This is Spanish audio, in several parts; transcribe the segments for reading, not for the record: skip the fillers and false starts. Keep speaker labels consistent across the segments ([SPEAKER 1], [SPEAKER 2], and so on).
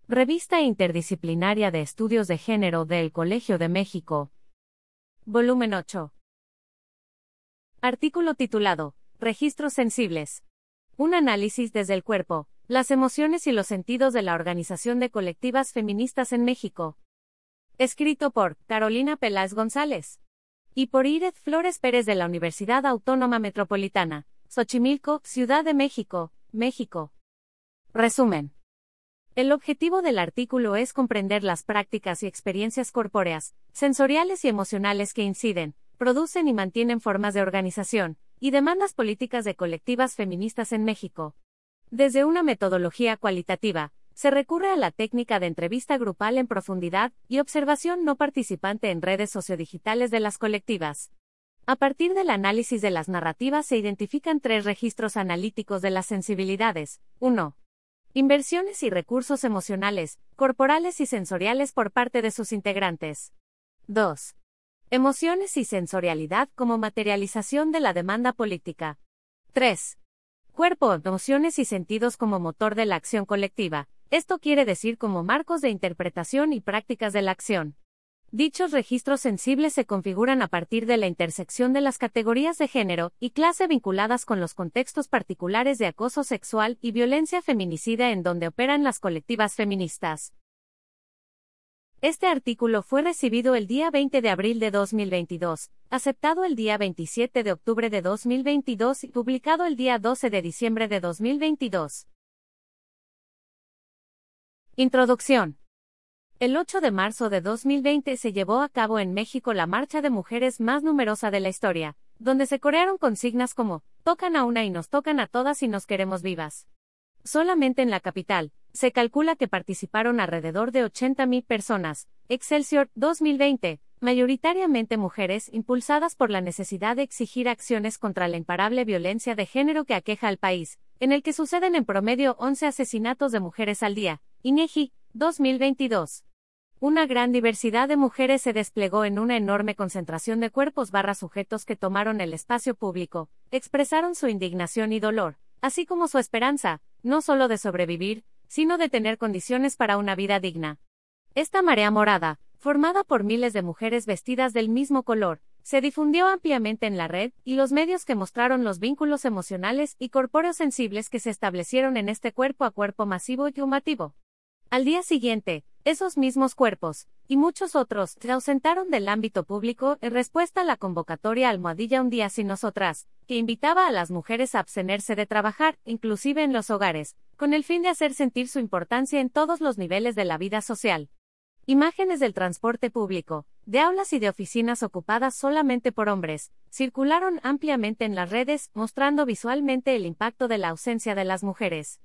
[SPEAKER 1] Revista Interdisciplinaria de Estudios de Género del Colegio de México. Volumen 8. Artículo titulado: Registros sensibles. Un análisis desde el cuerpo, las emociones y los sentidos de la Organización de Colectivas Feministas en México. Escrito por Carolina Peláez González y por Iret Flores Pérez de la Universidad Autónoma Metropolitana, Xochimilco, Ciudad de México, México. Resumen. El objetivo del artículo es comprender las prácticas y experiencias corpóreas, sensoriales y emocionales que inciden, producen y mantienen formas de organización y demandas políticas de colectivas feministas en México. Desde una metodología cualitativa, se recurre a la técnica de entrevista grupal en profundidad y observación no participante en redes sociodigitales de las colectivas. A partir del análisis de las narrativas se identifican 3 registros analíticos de las sensibilidades. 1. Inversiones y recursos emocionales, corporales y sensoriales por parte de sus integrantes. 2. Emociones y sensorialidad como materialización de la demanda política. 3. Cuerpo, emociones y sentidos como motor de la acción colectiva. Esto quiere decir como marcos de interpretación y prácticas de la acción. Dichos registros sensibles se configuran a partir de la intersección de las categorías de género y clase vinculadas con los contextos particulares de acoso sexual y violencia feminicida en donde operan las colectivas feministas. Este artículo fue recibido el día 20 de abril de 2022, aceptado el día 27 de octubre de 2022 y publicado el día 12 de diciembre de 2022. Introducción. El 8 de marzo de 2020 se llevó a cabo en México la marcha de mujeres más numerosa de la historia, donde se corearon consignas como: tocan a una y nos tocan a todas y nos queremos vivas. Solamente en la capital, se calcula que participaron alrededor de 80,000 personas. Excelsior, 2020, mayoritariamente mujeres impulsadas por la necesidad de exigir acciones contra la imparable violencia de género que aqueja al país, en el que suceden en promedio 11 asesinatos de mujeres al día. INEGI, 2022. Una gran diversidad de mujeres se desplegó en una enorme concentración de cuerpos/sujetos que tomaron el espacio público, expresaron su indignación y dolor, así como su esperanza, no solo de sobrevivir, sino de tener condiciones para una vida digna. Esta marea morada, formada por miles de mujeres vestidas del mismo color, se difundió ampliamente en la red y los medios que mostraron los vínculos emocionales y corpóreos sensibles que se establecieron en este cuerpo a cuerpo masivo y combativo. Al día siguiente, esos mismos cuerpos, y muchos otros, se ausentaron del ámbito público en respuesta a la convocatoria Almohadilla Un Día Sin Nosotras, que invitaba a las mujeres a abstenerse de trabajar, inclusive en los hogares, con el fin de hacer sentir su importancia en todos los niveles de la vida social. Imágenes del transporte público, de aulas y de oficinas ocupadas solamente por hombres, circularon ampliamente en las redes, mostrando visualmente el impacto de la ausencia de las mujeres.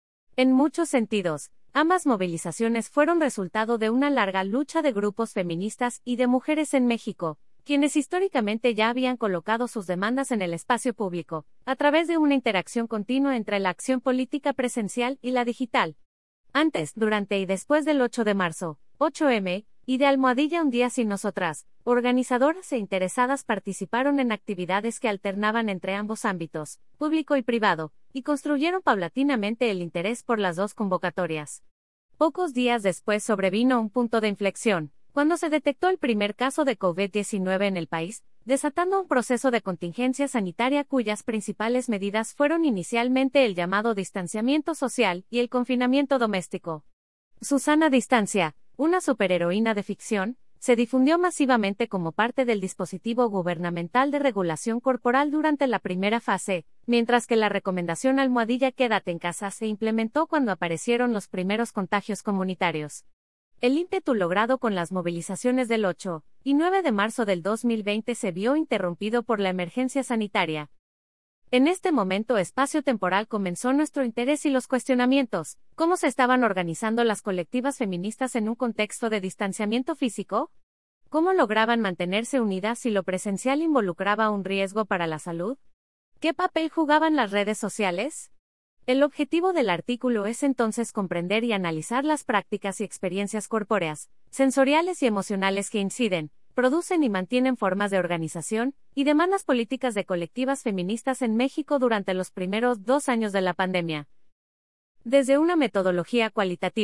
[SPEAKER 1] En muchos sentidos, ambas movilizaciones fueron resultado de una larga lucha de grupos feministas y de mujeres en México, quienes históricamente ya habían colocado sus demandas en el espacio público, a través de una interacción continua entre la acción política presencial y la digital. Antes, durante y después del 8 de marzo, 8M, y de Almohadilla Un Día Sin Nosotras, organizadoras e interesadas participaron en actividades que alternaban entre ambos ámbitos, público y privado, y construyeron paulatinamente el interés por las dos convocatorias. Pocos días después sobrevino un punto de inflexión, cuando se detectó el primer caso de COVID-19 en el país, desatando un proceso de contingencia sanitaria cuyas principales medidas fueron inicialmente el llamado distanciamiento social y el confinamiento doméstico. Susana Distancia, una superheroína de ficción, se difundió masivamente como parte del dispositivo gubernamental de regulación corporal durante la primera fase, mientras que la recomendación Almohadilla Quédate en casa se implementó cuando aparecieron los primeros contagios comunitarios. El ímpetu logrado con las movilizaciones del 8 y 9 de marzo del 2020 se vio interrumpido por la emergencia sanitaria. En este momento espacio-temporal comenzó nuestro interés y los cuestionamientos: ¿cómo se estaban organizando las colectivas feministas en un contexto de distanciamiento físico? ¿Cómo lograban mantenerse unidas si lo presencial involucraba un riesgo para la salud? ¿Qué papel jugaban las redes sociales? El objetivo del artículo es entonces comprender y analizar las prácticas y experiencias corpóreas, sensoriales y emocionales que inciden, producen y mantienen formas de organización y demandas políticas de colectivas feministas en México durante los primeros 2 años de la pandemia. Desde una metodología cualitativa,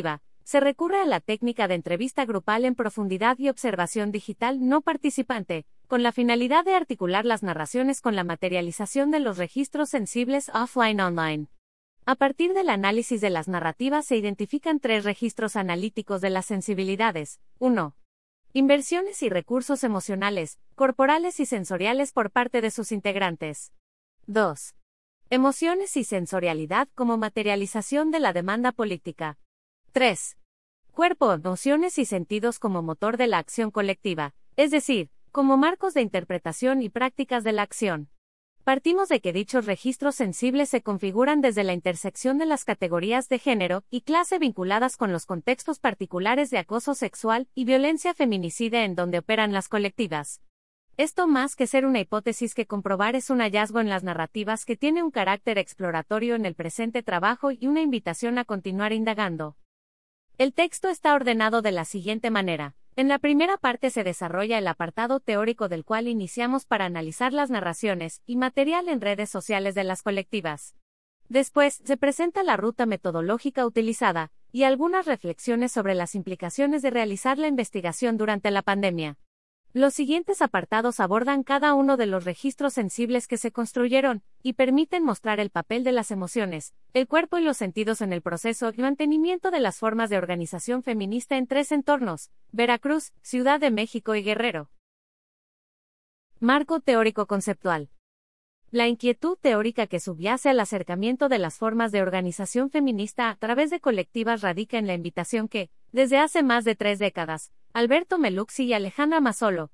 [SPEAKER 1] Se recurre a la técnica de entrevista grupal en profundidad y observación digital no participante, con la finalidad de articular las narraciones con la materialización de los registros sensibles offline-online. A partir del análisis de las narrativas se identifican 3 registros analíticos de las sensibilidades. 1. Inversiones y recursos emocionales, corporales y sensoriales por parte de sus integrantes. 2. Emociones y sensorialidad como materialización de la demanda política. 3. Cuerpo, emociones y sentidos como motor de la acción colectiva, es decir, como marcos de interpretación y prácticas de la acción. Partimos de que dichos registros sensibles se configuran desde la intersección de las categorías de género y clase vinculadas con los contextos particulares de acoso sexual y violencia feminicida en donde operan las colectivas. Esto, más que ser una hipótesis que comprobar, es un hallazgo en las narrativas que tiene un carácter exploratorio en el presente trabajo y una invitación a continuar indagando. El texto está ordenado de la siguiente manera. En la primera parte se desarrolla el apartado teórico del cual iniciamos para analizar las narraciones y material en redes sociales de las colectivas. Después, se presenta la ruta metodológica utilizada y algunas reflexiones sobre las implicaciones de realizar la investigación durante la pandemia. Los siguientes apartados abordan cada uno de los registros sensibles que se construyeron y permiten mostrar el papel de las emociones, el cuerpo y los sentidos en el proceso y mantenimiento de las formas de organización feminista en 3 entornos: Veracruz, Ciudad de México y Guerrero. Marco teórico conceptual. La inquietud teórica que subyace al acercamiento de las formas de organización feminista a través de colectivas radica en la invitación que, desde hace más de 3 décadas, Alberto Meluxi y Alejandra Mazzolo,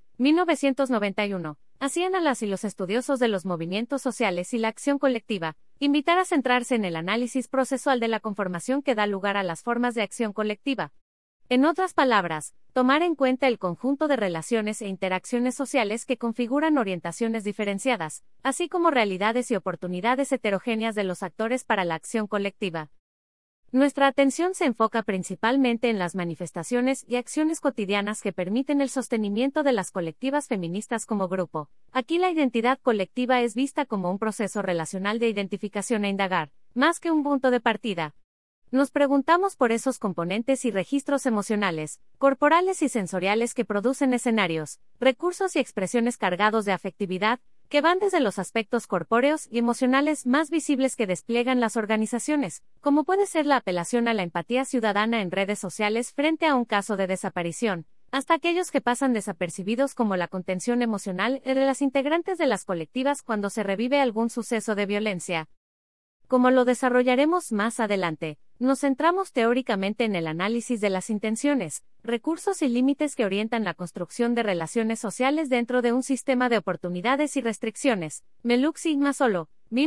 [SPEAKER 1] 1991, hacían a las y los estudiosos de los movimientos sociales y la acción colectiva, invitar a centrarse en el análisis procesual de la conformación que da lugar a las formas de acción colectiva. En otras palabras, tomar en cuenta el conjunto de relaciones e interacciones sociales que configuran orientaciones diferenciadas, así como realidades y oportunidades heterogéneas de los actores para la acción colectiva. Nuestra atención se enfoca principalmente en las manifestaciones y acciones cotidianas que permiten el sostenimiento de las colectivas feministas como grupo. Aquí la identidad colectiva es vista como un proceso relacional de identificación a indagar, más que un punto de partida. Nos preguntamos por esos componentes y registros emocionales, corporales y sensoriales que producen escenarios, recursos y expresiones cargados de afectividad, que van desde los aspectos corpóreos y emocionales más visibles que despliegan las organizaciones, como puede ser la apelación a la empatía ciudadana en redes sociales frente a un caso de desaparición, hasta aquellos que pasan desapercibidos como la contención emocional de las integrantes de las colectivas cuando se revive algún suceso de violencia. Como lo desarrollaremos más adelante, nos centramos teóricamente en el análisis de las intenciones, recursos y límites que orientan la construcción de relaciones sociales dentro de un sistema de oportunidades y restricciones. Meluxi y Mazzolo,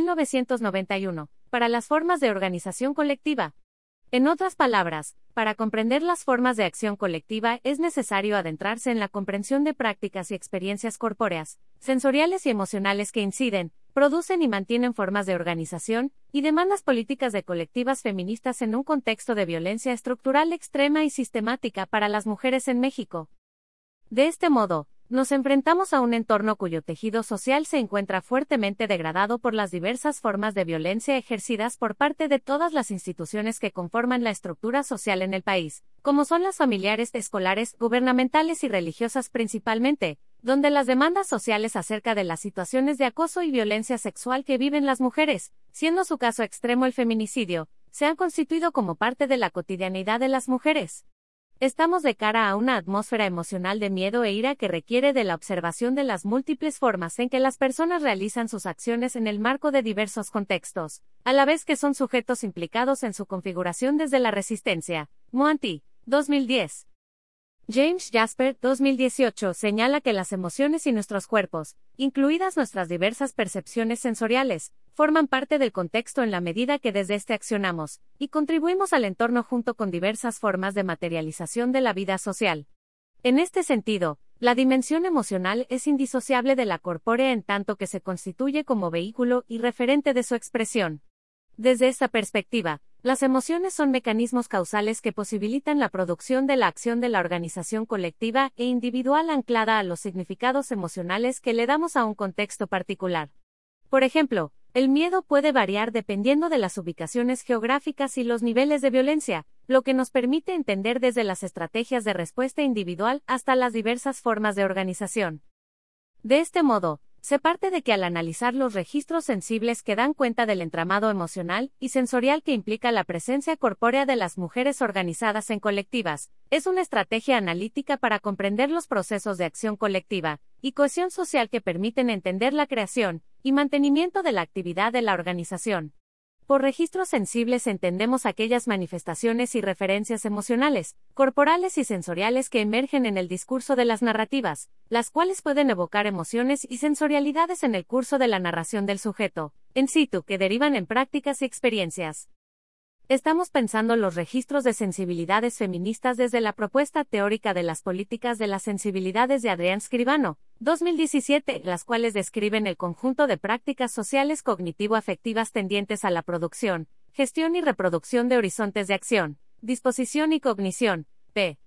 [SPEAKER 1] 1991, para las formas de organización colectiva. En otras palabras, para comprender las formas de acción colectiva es necesario adentrarse en la comprensión de prácticas y experiencias corpóreas, sensoriales y emocionales que inciden, producen y mantienen formas de organización y demandas políticas de colectivas feministas en un contexto de violencia estructural extrema y sistemática para las mujeres en México. De este modo, nos enfrentamos a un entorno cuyo tejido social se encuentra fuertemente degradado por las diversas formas de violencia ejercidas por parte de todas las instituciones que conforman la estructura social en el país, como son las familiares, escolares, gubernamentales y religiosas principalmente, donde las demandas sociales acerca de las situaciones de acoso y violencia sexual que viven las mujeres, siendo su caso extremo el feminicidio, se han constituido como parte de la cotidianidad de las mujeres. Estamos de cara a una atmósfera emocional de miedo e ira que requiere de la observación de las múltiples formas en que las personas realizan sus acciones en el marco de diversos contextos, a la vez que son sujetos implicados en su configuración desde la resistencia. Moanty, 2010. James Jasper, 2018, señala que las emociones y nuestros cuerpos, incluidas nuestras diversas percepciones sensoriales, forman parte del contexto en la medida que desde este accionamos, y contribuimos al entorno junto con diversas formas de materialización de la vida social. En este sentido, la dimensión emocional es indisociable de la corpórea en tanto que se constituye como vehículo y referente de su expresión. Desde esta perspectiva, las emociones son mecanismos causales que posibilitan la producción de la acción de la organización colectiva e individual anclada a los significados emocionales que le damos a un contexto particular. Por ejemplo, El miedo puede variar dependiendo de las ubicaciones geográficas y los niveles de violencia, lo que nos permite entender desde las estrategias de respuesta individual hasta las diversas formas de organización. De este modo, se parte de que al analizar los registros sensibles que dan cuenta del entramado emocional y sensorial que implica la presencia corpórea de las mujeres organizadas en colectivas, es una estrategia analítica para comprender los procesos de acción colectiva y cohesión social que permiten entender la creación y mantenimiento de la actividad de la organización. Por registros sensibles entendemos aquellas manifestaciones y referencias emocionales, corporales y sensoriales que emergen en el discurso de las narrativas, las cuales pueden evocar emociones y sensorialidades en el curso de la narración del sujeto, in situ, que derivan en prácticas y experiencias. Estamos pensando los registros de sensibilidades feministas desde la propuesta teórica de las políticas de las sensibilidades de Adrián Scribano, 2017, las cuales describen el conjunto de prácticas sociales cognitivo-afectivas tendientes a la producción, gestión y reproducción de horizontes de acción, disposición y cognición, p.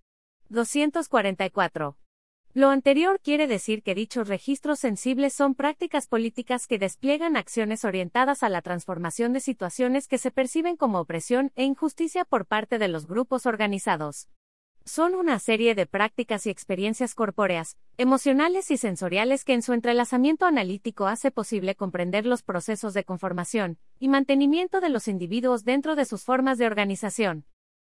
[SPEAKER 1] 244. Lo anterior quiere decir que dichos registros sensibles son prácticas políticas que despliegan acciones orientadas a la transformación de situaciones que se perciben como opresión e injusticia por parte de los grupos organizados. Son una serie de prácticas y experiencias corpóreas, emocionales y sensoriales que en su entrelazamiento analítico hace posible comprender los procesos de conformación y mantenimiento de los individuos dentro de sus formas de organización.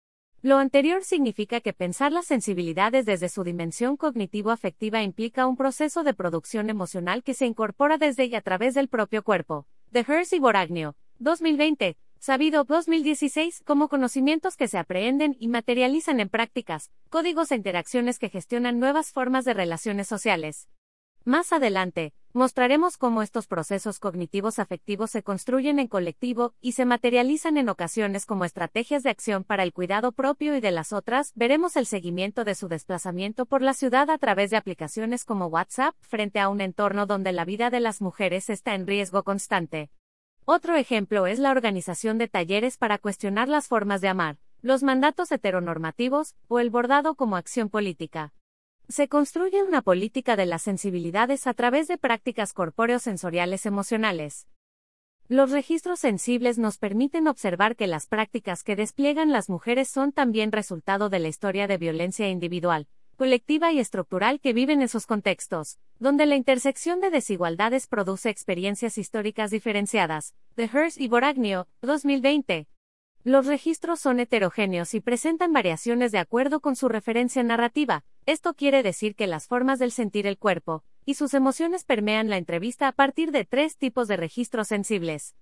[SPEAKER 1] Lo anterior significa que pensar las sensibilidades desde su dimensión cognitivo-afectiva implica un proceso de producción emocional que se incorpora desde y a través del propio cuerpo. De Herz y Boragno, 2020, Sabido, 2016, como conocimientos que se aprehenden y materializan en prácticas, códigos e interacciones que gestionan nuevas formas de relaciones sociales. Más adelante, mostraremos cómo estos procesos cognitivos afectivos se construyen en colectivo y se materializan en ocasiones como estrategias de acción para el cuidado propio y de las otras. Veremos el seguimiento de su desplazamiento por la ciudad a través de aplicaciones como WhatsApp frente a un entorno donde la vida de las mujeres está en riesgo constante. Otro ejemplo es la organización de talleres para cuestionar las formas de amar, los mandatos heteronormativos o el bordado como acción política. Se construye una política de las sensibilidades a través de prácticas corpóreo-sensoriales emocionales. Los registros sensibles nos permiten observar que las prácticas que despliegan las mujeres son también resultado de la historia de violencia individual, colectiva y estructural que viven en sus contextos, donde la intersección de desigualdades produce experiencias históricas diferenciadas. De Herz y Boragno, 2020. Los registros son heterogéneos y presentan variaciones de acuerdo con su referencia narrativa. Esto quiere decir que las formas del sentir el cuerpo y sus emociones permean la entrevista a partir de tres tipos de registros sensibles.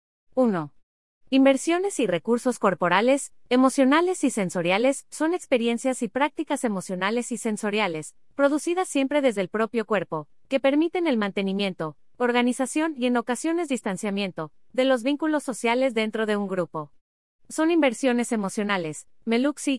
[SPEAKER 1] 1. Inversiones y recursos corporales, emocionales y sensoriales, son experiencias y prácticas emocionales y sensoriales, producidas siempre desde el propio cuerpo, que permiten el mantenimiento, organización y en ocasiones distanciamiento, de los vínculos sociales dentro de un grupo. Son inversiones emocionales, Meluxi,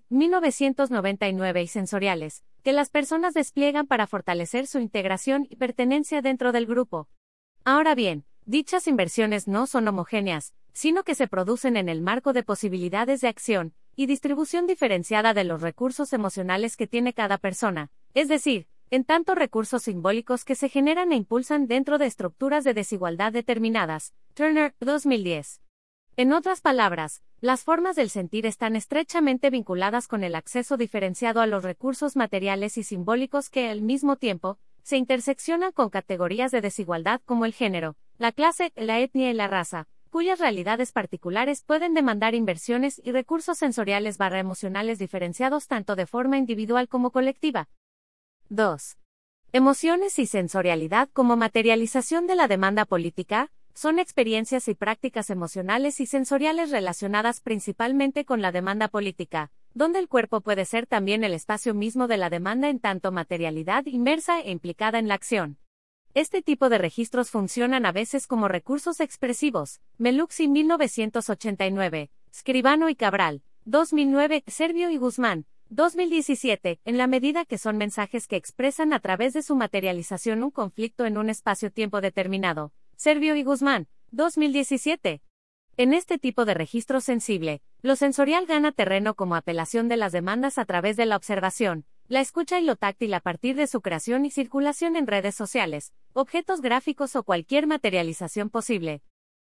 [SPEAKER 1] 1999 y sensoriales, que las personas despliegan para fortalecer su integración y pertenencia dentro del grupo. Ahora bien, dichas inversiones no son homogéneas, sino que se producen en el marco de posibilidades de acción y distribución diferenciada de los recursos emocionales que tiene cada persona, es decir, en tanto recursos simbólicos que se generan e impulsan dentro de estructuras de desigualdad determinadas. Turner, 2010. En otras palabras, las formas del sentir están estrechamente vinculadas con el acceso diferenciado a los recursos materiales y simbólicos que, al mismo tiempo, se interseccionan con categorías de desigualdad como el género, la clase, la etnia y la raza, cuyas realidades particulares pueden demandar inversiones y recursos sensoriales emocionales diferenciados tanto de forma individual como colectiva. 2. Emociones y sensorialidad como materialización de la demanda política. Son experiencias y prácticas emocionales y sensoriales relacionadas principalmente con la demanda política, donde el cuerpo puede ser también el espacio mismo de la demanda en tanto materialidad inmersa e implicada en la acción. Este tipo de registros funcionan a veces como recursos expresivos. Meluxi, 1989, Scribano y Cabral, 2009, Servio y Guzmán, 2017, en la medida que son mensajes que expresan a través de su materialización un conflicto en un espacio-tiempo determinado. Servio y Guzmán, 2017. En este tipo de registro sensible, lo sensorial gana terreno como apelación de las demandas a través de la observación, la escucha y lo táctil a partir de su creación y circulación en redes sociales, objetos gráficos o cualquier materialización posible.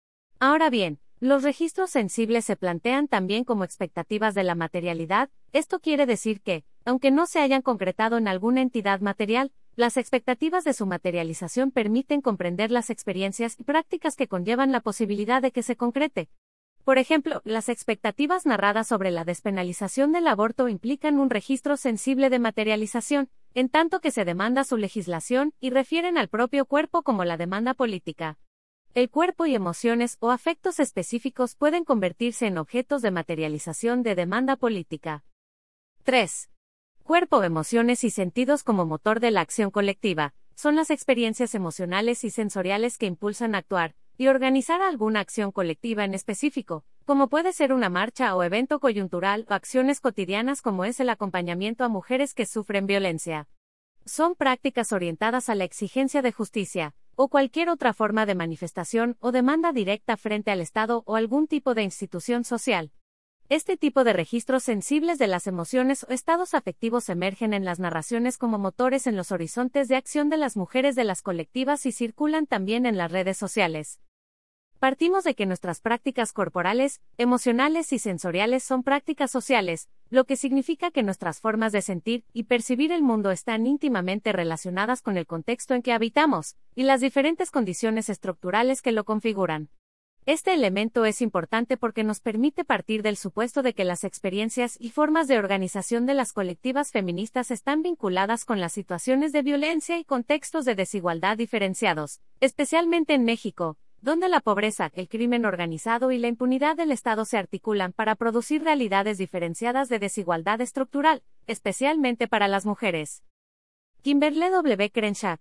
[SPEAKER 1] Ahora bien, los registros sensibles se plantean también como expectativas de la materialidad. Esto quiere decir que, aunque no se hayan concretado en alguna entidad material, las expectativas de su materialización permiten comprender las experiencias y prácticas que conllevan la posibilidad de que se concrete. Por ejemplo, las expectativas narradas sobre la despenalización del aborto implican un registro sensible de materialización, en tanto que se demanda su legislación y refieren al propio cuerpo como la demanda política. El cuerpo y emociones o afectos específicos pueden convertirse en objetos de materialización de demanda política. 3. Cuerpo, emociones y sentidos como motor de la acción colectiva. Son las experiencias emocionales y sensoriales que impulsan a actuar y organizar alguna acción colectiva en específico, como puede ser una marcha o evento coyuntural o acciones cotidianas como es el acompañamiento a mujeres que sufren violencia. Son prácticas orientadas a la exigencia de justicia, o cualquier otra forma de manifestación o demanda directa frente al Estado o algún tipo de institución social. Este tipo de registros sensibles de las emociones o estados afectivos emergen en las narraciones como motores en los horizontes de acción de las mujeres de las colectivas y circulan también en las redes sociales. Partimos de que nuestras prácticas corporales, emocionales y sensoriales son prácticas sociales, lo que significa que nuestras formas de sentir y percibir el mundo están íntimamente relacionadas con el contexto en que habitamos, y las diferentes condiciones estructurales que lo configuran. Este elemento es importante porque nos permite partir del supuesto de que las experiencias y formas de organización de las colectivas feministas están vinculadas con las situaciones de violencia y contextos de desigualdad diferenciados, especialmente en México, donde la pobreza, el crimen organizado y la impunidad del Estado se articulan para producir realidades diferenciadas de desigualdad estructural, especialmente para las mujeres. Kimberly W. Crenshaw,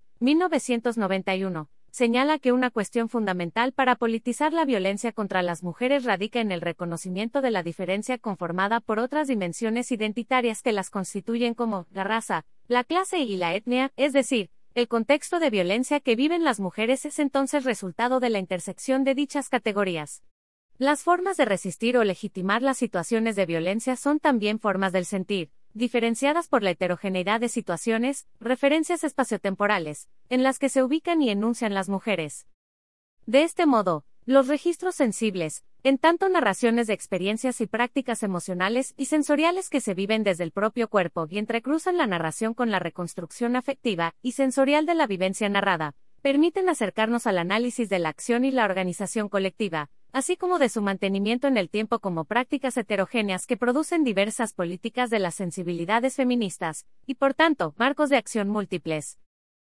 [SPEAKER 1] 1991, señala que una cuestión fundamental para politizar la violencia contra las mujeres radica en el reconocimiento de la diferencia conformada por otras dimensiones identitarias que las constituyen como la raza, la clase y la etnia, es decir, el contexto de violencia que viven las mujeres es entonces resultado de la intersección de dichas categorías. Las formas de resistir o legitimar las situaciones de violencia son también formas del sentir, diferenciadas por la heterogeneidad de situaciones, referencias espaciotemporales, en las que se ubican y enuncian las mujeres. De este modo, los registros sensibles, en tanto narraciones de experiencias y prácticas emocionales y sensoriales que se viven desde el propio cuerpo y entrecruzan la narración con la reconstrucción afectiva y sensorial de la vivencia narrada, permiten acercarnos al análisis de la acción y la organización colectiva, así como de su mantenimiento en el tiempo como prácticas heterogéneas que producen diversas políticas de las sensibilidades feministas, y por tanto, marcos de acción múltiples.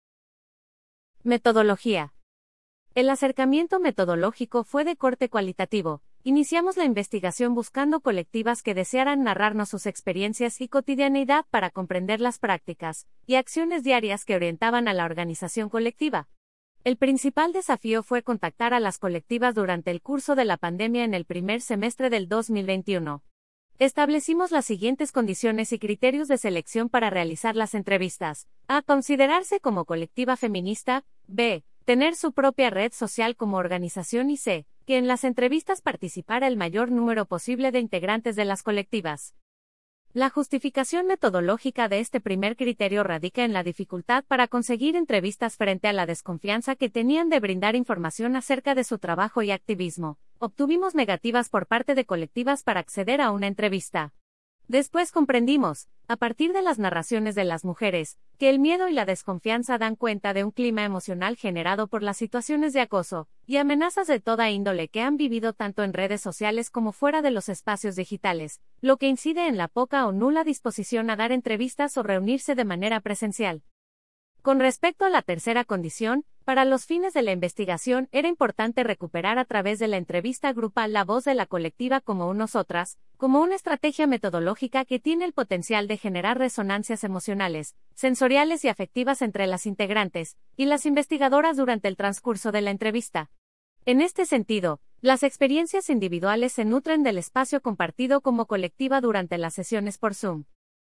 [SPEAKER 1] Metodología. El acercamiento metodológico fue de corte cualitativo. Iniciamos la investigación buscando colectivas que desearan narrarnos sus experiencias y cotidianeidad para comprender las prácticas y acciones diarias que orientaban a la organización colectiva. El principal desafío fue contactar a las colectivas durante el curso de la pandemia en el primer semestre del 2021. Establecimos las siguientes condiciones y criterios de selección para realizar las entrevistas. A. Considerarse como colectiva feminista. B. Tener su propia red social como organización y C. Que en las entrevistas participara el mayor número posible de integrantes de las colectivas. La justificación metodológica de este primer criterio radica en la dificultad para conseguir entrevistas frente a la desconfianza que tenían de brindar información acerca de su trabajo y activismo. Obtuvimos negativas por parte de colectivas para acceder a una entrevista. Después comprendimos, a partir de las narraciones de las mujeres, que el miedo y la desconfianza dan cuenta de un clima emocional generado por las situaciones de acoso y amenazas de toda índole que han vivido tanto en redes sociales como fuera de los espacios digitales, lo que incide en la poca o nula disposición a dar entrevistas o reunirse de manera presencial. Con respecto a la tercera condición, para los fines de la investigación era importante recuperar a través de la entrevista grupal la voz de la colectiva como un nosotras, como una estrategia metodológica que tiene el potencial de generar resonancias emocionales, sensoriales y afectivas entre las integrantes y las investigadoras durante el transcurso de la entrevista. En este sentido, las experiencias individuales se nutren del espacio compartido como colectiva durante las sesiones por Zoom.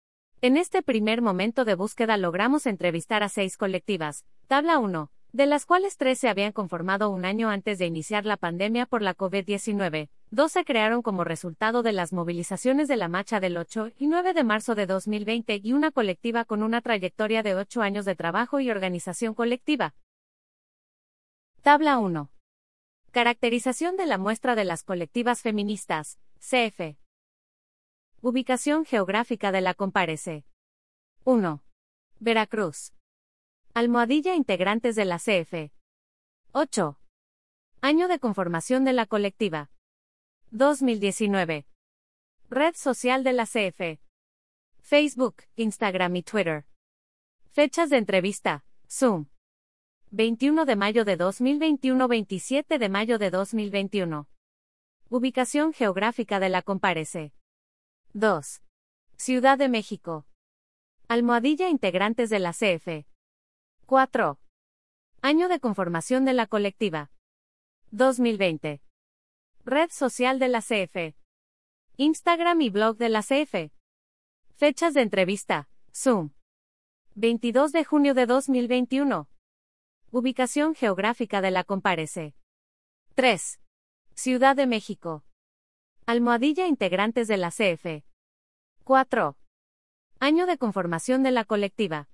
[SPEAKER 1] En este primer momento de búsqueda logramos entrevistar a 6 colectivas, tabla 1, de las cuales 3 se habían conformado un año antes de iniciar la pandemia por la COVID-19, 2 se crearon como resultado de las movilizaciones de la marcha del 8 y 9 de marzo de 2020 y una colectiva con una trayectoria de 8 años de trabajo y organización colectiva. Tabla 1. Caracterización de la muestra de las colectivas feministas, CF. Ubicación geográfica de la comparece. 1. Veracruz. Almohadilla integrantes de la CF. 8. Año de conformación de la colectiva. 2019. Red social de la CF. Facebook, Instagram y Twitter. Fechas de entrevista, Zoom. 21 de mayo de 2021, 27 de mayo de 2021. Ubicación geográfica de la comparece. 2. Ciudad de México. Almohadilla integrantes de la CF. 4. Año de conformación de la colectiva. 2020. Red social de la CF. Instagram y blog de la CF. Fechas de entrevista, Zoom. 22 de junio de 2021. Ubicación geográfica de la comparece. 3. Ciudad de México. Almohadilla integrantes de la CF. 4. Año de conformación de la colectiva.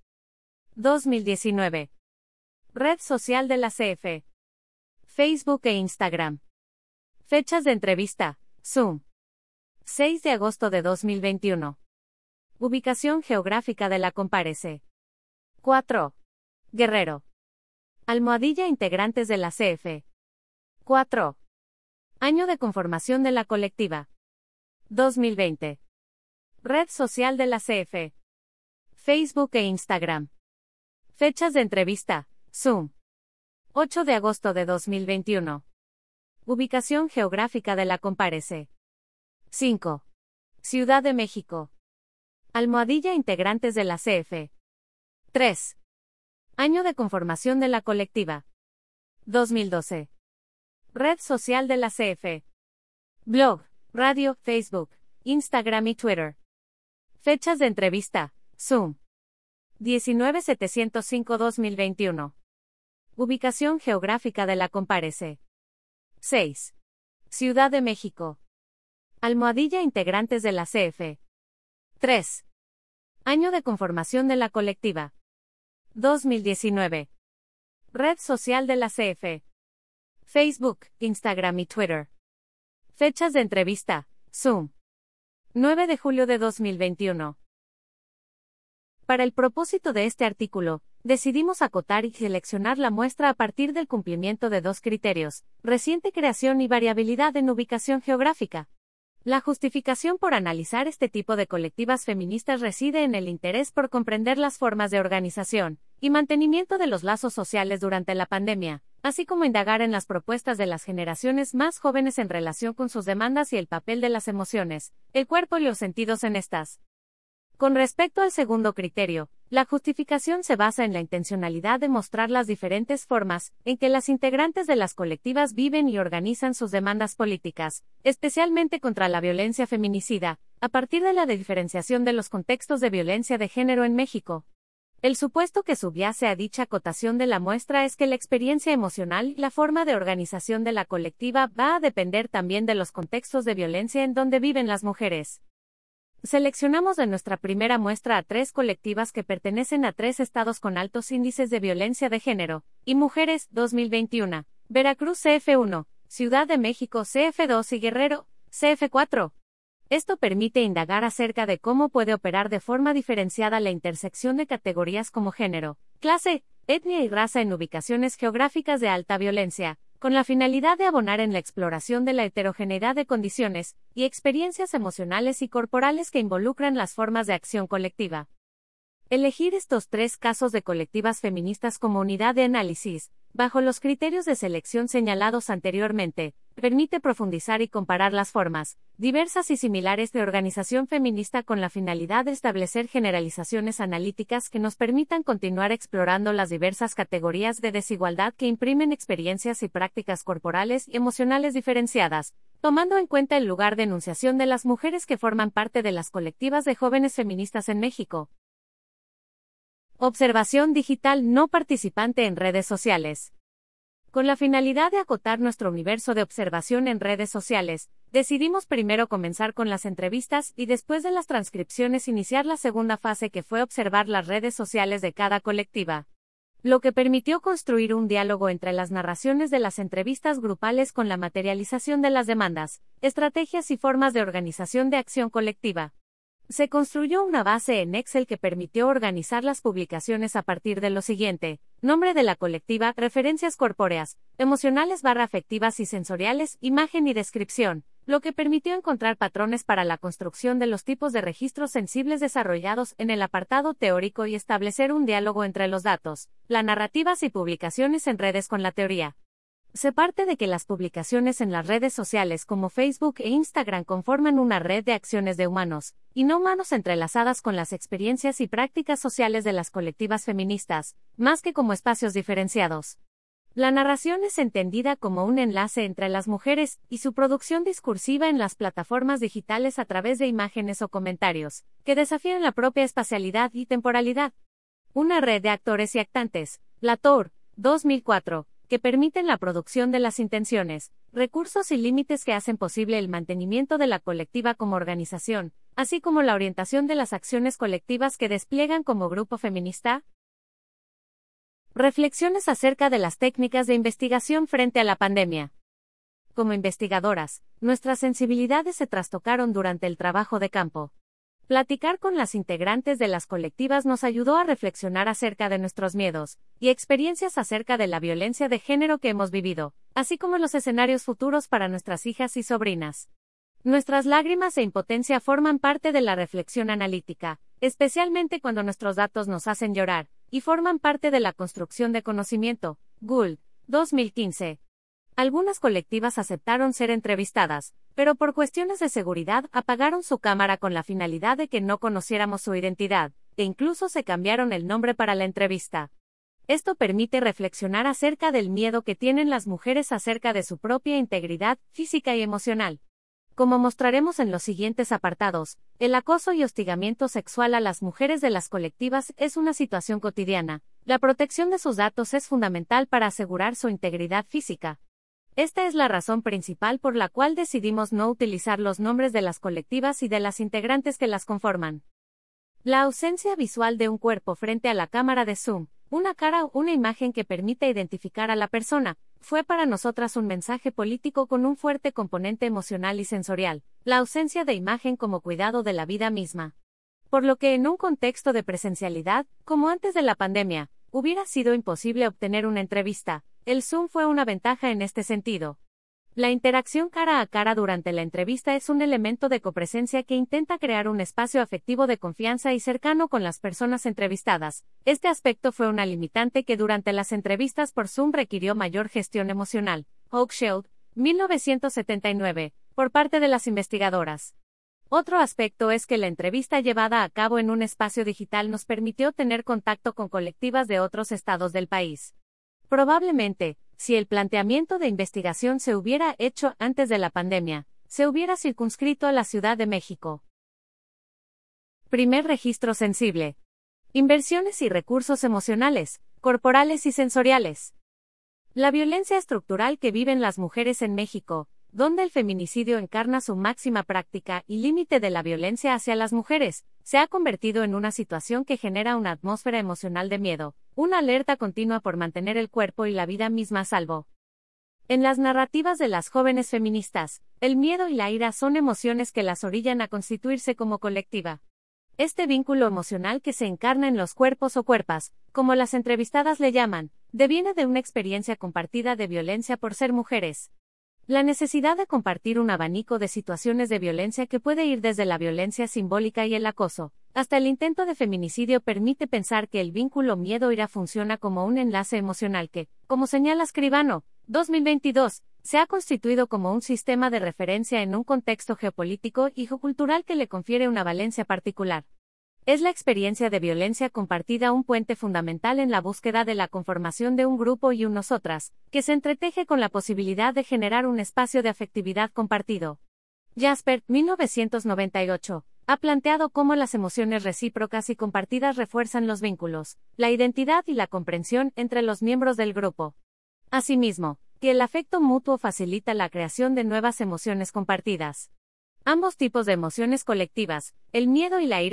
[SPEAKER 1] 2019. Red social de la CF. Facebook e Instagram. Fechas de entrevista, Zoom. 6 de agosto de 2021. Ubicación geográfica de la comparece. 4. Guerrero. Almohadilla integrantes de la CF. 4. Año de conformación de la colectiva. 2020. Red social de la CF. Facebook e Instagram. Fechas de entrevista, Zoom. 8 de agosto de 2021. Ubicación geográfica de la comparece. 5. Ciudad de México. Almohadilla integrantes de la CF. 3. Año de conformación de la colectiva. 2012. Red social de la CF. Blog, radio, Facebook, Instagram y Twitter. Fechas de entrevista, Zoom. 19/705/2021. Ubicación geográfica de la comparece. 6. Ciudad de México. Almohadilla integrantes de la CF. 3. Año de conformación de la colectiva. 2019. Red social de la CF. Facebook, Instagram y Twitter. Fechas de entrevista, Zoom. 9 de julio de 2021. Para el propósito de este artículo, decidimos acotar y seleccionar la muestra a partir del cumplimiento de dos criterios: reciente creación y variabilidad en ubicación geográfica. La justificación por analizar este tipo de colectivas feministas reside en el interés por comprender las formas de organización y mantenimiento de los lazos sociales durante la pandemia, así como indagar en las propuestas de las generaciones más jóvenes en relación con sus demandas y el papel de las emociones, el cuerpo y los sentidos en estas. Con respecto al segundo criterio, la justificación se basa en la intencionalidad de mostrar las diferentes formas en que las integrantes de las colectivas viven y organizan sus demandas políticas, especialmente contra la violencia feminicida, a partir de la diferenciación de los contextos de violencia de género en México. El supuesto que subyace a dicha acotación de la muestra es que la experiencia emocional y la forma de organización de la colectiva va a depender también de los contextos de violencia en donde viven las mujeres. Seleccionamos de nuestra primera muestra a 3 colectivas que pertenecen a 3 estados con altos índices de violencia de género y mujeres, 2021, Veracruz CF1, Ciudad de México CF2 y Guerrero, CF4. Esto permite indagar acerca de cómo puede operar de forma diferenciada la intersección de categorías como género, clase, etnia y raza en ubicaciones geográficas de alta violencia, con la finalidad de abonar en la exploración de la heterogeneidad de condiciones y experiencias emocionales y corporales que involucran las formas de acción colectiva. Elegir estos 3 casos de colectivas feministas como unidad de análisis, bajo los criterios de selección señalados anteriormente, permite profundizar y comparar las formas, diversas y similares de organización feminista con la finalidad de establecer generalizaciones analíticas que nos permitan continuar explorando las diversas categorías de desigualdad que imprimen experiencias y prácticas corporales y emocionales diferenciadas, tomando en cuenta el lugar de enunciación de las mujeres que forman parte de las colectivas de jóvenes feministas en México. Observación digital no participante en redes sociales. Con la finalidad de acotar nuestro universo de observación en redes sociales, decidimos primero comenzar con las entrevistas y después de las transcripciones iniciar la segunda fase, que fue observar las redes sociales de cada colectiva. lo que permitió construir un diálogo entre las narraciones de las entrevistas grupales con la materialización de las demandas, estrategias y formas de organización de acción colectiva. Se construyó una base en Excel que permitió organizar las publicaciones a partir de lo siguiente: nombre de la colectiva, referencias corpóreas, emocionales / afectivas y sensoriales, imagen y descripción, lo que permitió encontrar patrones para la construcción de los tipos de registros sensibles desarrollados en el apartado teórico y establecer un diálogo entre los datos, las narrativas y publicaciones en redes con la teoría. Se parte de que las publicaciones en las redes sociales como Facebook e Instagram conforman una red de acciones de humanos, y no humanos entrelazadas con las experiencias y prácticas sociales de las colectivas feministas, más que como espacios diferenciados. La narración es entendida como un enlace entre las mujeres y su producción discursiva en las plataformas digitales a través de imágenes o comentarios, que desafían la propia espacialidad y temporalidad. Una red de actores y actantes, Latour, 2004, que permiten la producción de las intenciones, recursos y límites que hacen posible el mantenimiento de la colectiva como organización, así como la orientación de las acciones colectivas que despliegan como grupo feminista. Reflexiones acerca de las técnicas de investigación frente a la pandemia. Como investigadoras, nuestras sensibilidades se trastocaron durante el trabajo de campo. Platicar con las integrantes de las colectivas nos ayudó a reflexionar acerca de nuestros miedos y experiencias acerca de la violencia de género que hemos vivido, así como los escenarios futuros para nuestras hijas y sobrinas. Nuestras lágrimas e impotencia forman parte de la reflexión analítica, especialmente cuando nuestros datos nos hacen llorar, y forman parte de la construcción de conocimiento. Gould, 2015. Algunas colectivas aceptaron ser entrevistadas, pero por cuestiones de seguridad apagaron su cámara con la finalidad de que no conociéramos su identidad, e incluso se cambiaron el nombre para la entrevista. Esto permite reflexionar acerca del miedo que tienen las mujeres acerca de su propia integridad física y emocional. Como mostraremos en los siguientes apartados, el acoso y hostigamiento sexual a las mujeres de las colectivas es una situación cotidiana. La protección de sus datos es fundamental para asegurar su integridad física. Esta es la razón principal por la cual decidimos no utilizar los nombres de las colectivas y de las integrantes que las conforman. La ausencia visual de un cuerpo frente a la cámara de Zoom, una cara o una imagen que permita identificar a la persona, fue para nosotras un mensaje político con un fuerte componente emocional y sensorial, la ausencia de imagen como cuidado de la vida misma. Por lo que en un contexto de presencialidad, como antes de la pandemia, hubiera sido imposible obtener una entrevista. El Zoom fue una ventaja en este sentido. La interacción cara a cara durante la entrevista es un elemento de copresencia que intenta crear un espacio afectivo de confianza y cercano con las personas entrevistadas. Este aspecto fue una limitante que durante las entrevistas por Zoom requirió mayor gestión emocional. Hochschild, 1979, por parte de las investigadoras. Otro aspecto es que la entrevista llevada a cabo en un espacio digital nos permitió tener contacto con colectivas de otros estados del país. Probablemente, si el planteamiento de investigación se hubiera hecho antes de la pandemia, se hubiera circunscrito a la Ciudad de México. Primer registro sensible. Inversiones y recursos emocionales, corporales y sensoriales. La violencia estructural que viven las mujeres en México, donde el feminicidio encarna su máxima práctica y límite de la violencia hacia las mujeres, se ha convertido en una situación que genera una atmósfera emocional de miedo, una alerta continua por mantener el cuerpo y la vida misma a salvo. En las narrativas de las jóvenes feministas, el miedo y la ira son emociones que las orillan a constituirse como colectiva. Este vínculo emocional que se encarna en los cuerpos o cuerpas, como las entrevistadas le llaman, deviene de una experiencia compartida de violencia por ser mujeres. La necesidad de compartir un abanico de situaciones de violencia que puede ir desde la violencia simbólica y el acoso, hasta el intento de feminicidio permite pensar que el vínculo miedo-ira funciona como un enlace emocional que, como señala Escribano, 2022, se ha constituido como un sistema de referencia en un contexto geopolítico y geocultural que le confiere una valencia particular. Es la experiencia de violencia compartida un puente fundamental en la búsqueda de la conformación de un grupo y un nosotras, que se entreteje con la posibilidad de generar un espacio de afectividad compartido. Jasper, 1998, ha planteado cómo las emociones recíprocas y compartidas refuerzan los vínculos, la identidad y la comprensión entre los miembros del grupo. Asimismo, que el afecto mutuo facilita la creación de nuevas emociones compartidas. Ambos tipos de emociones colectivas, el miedo y la ira,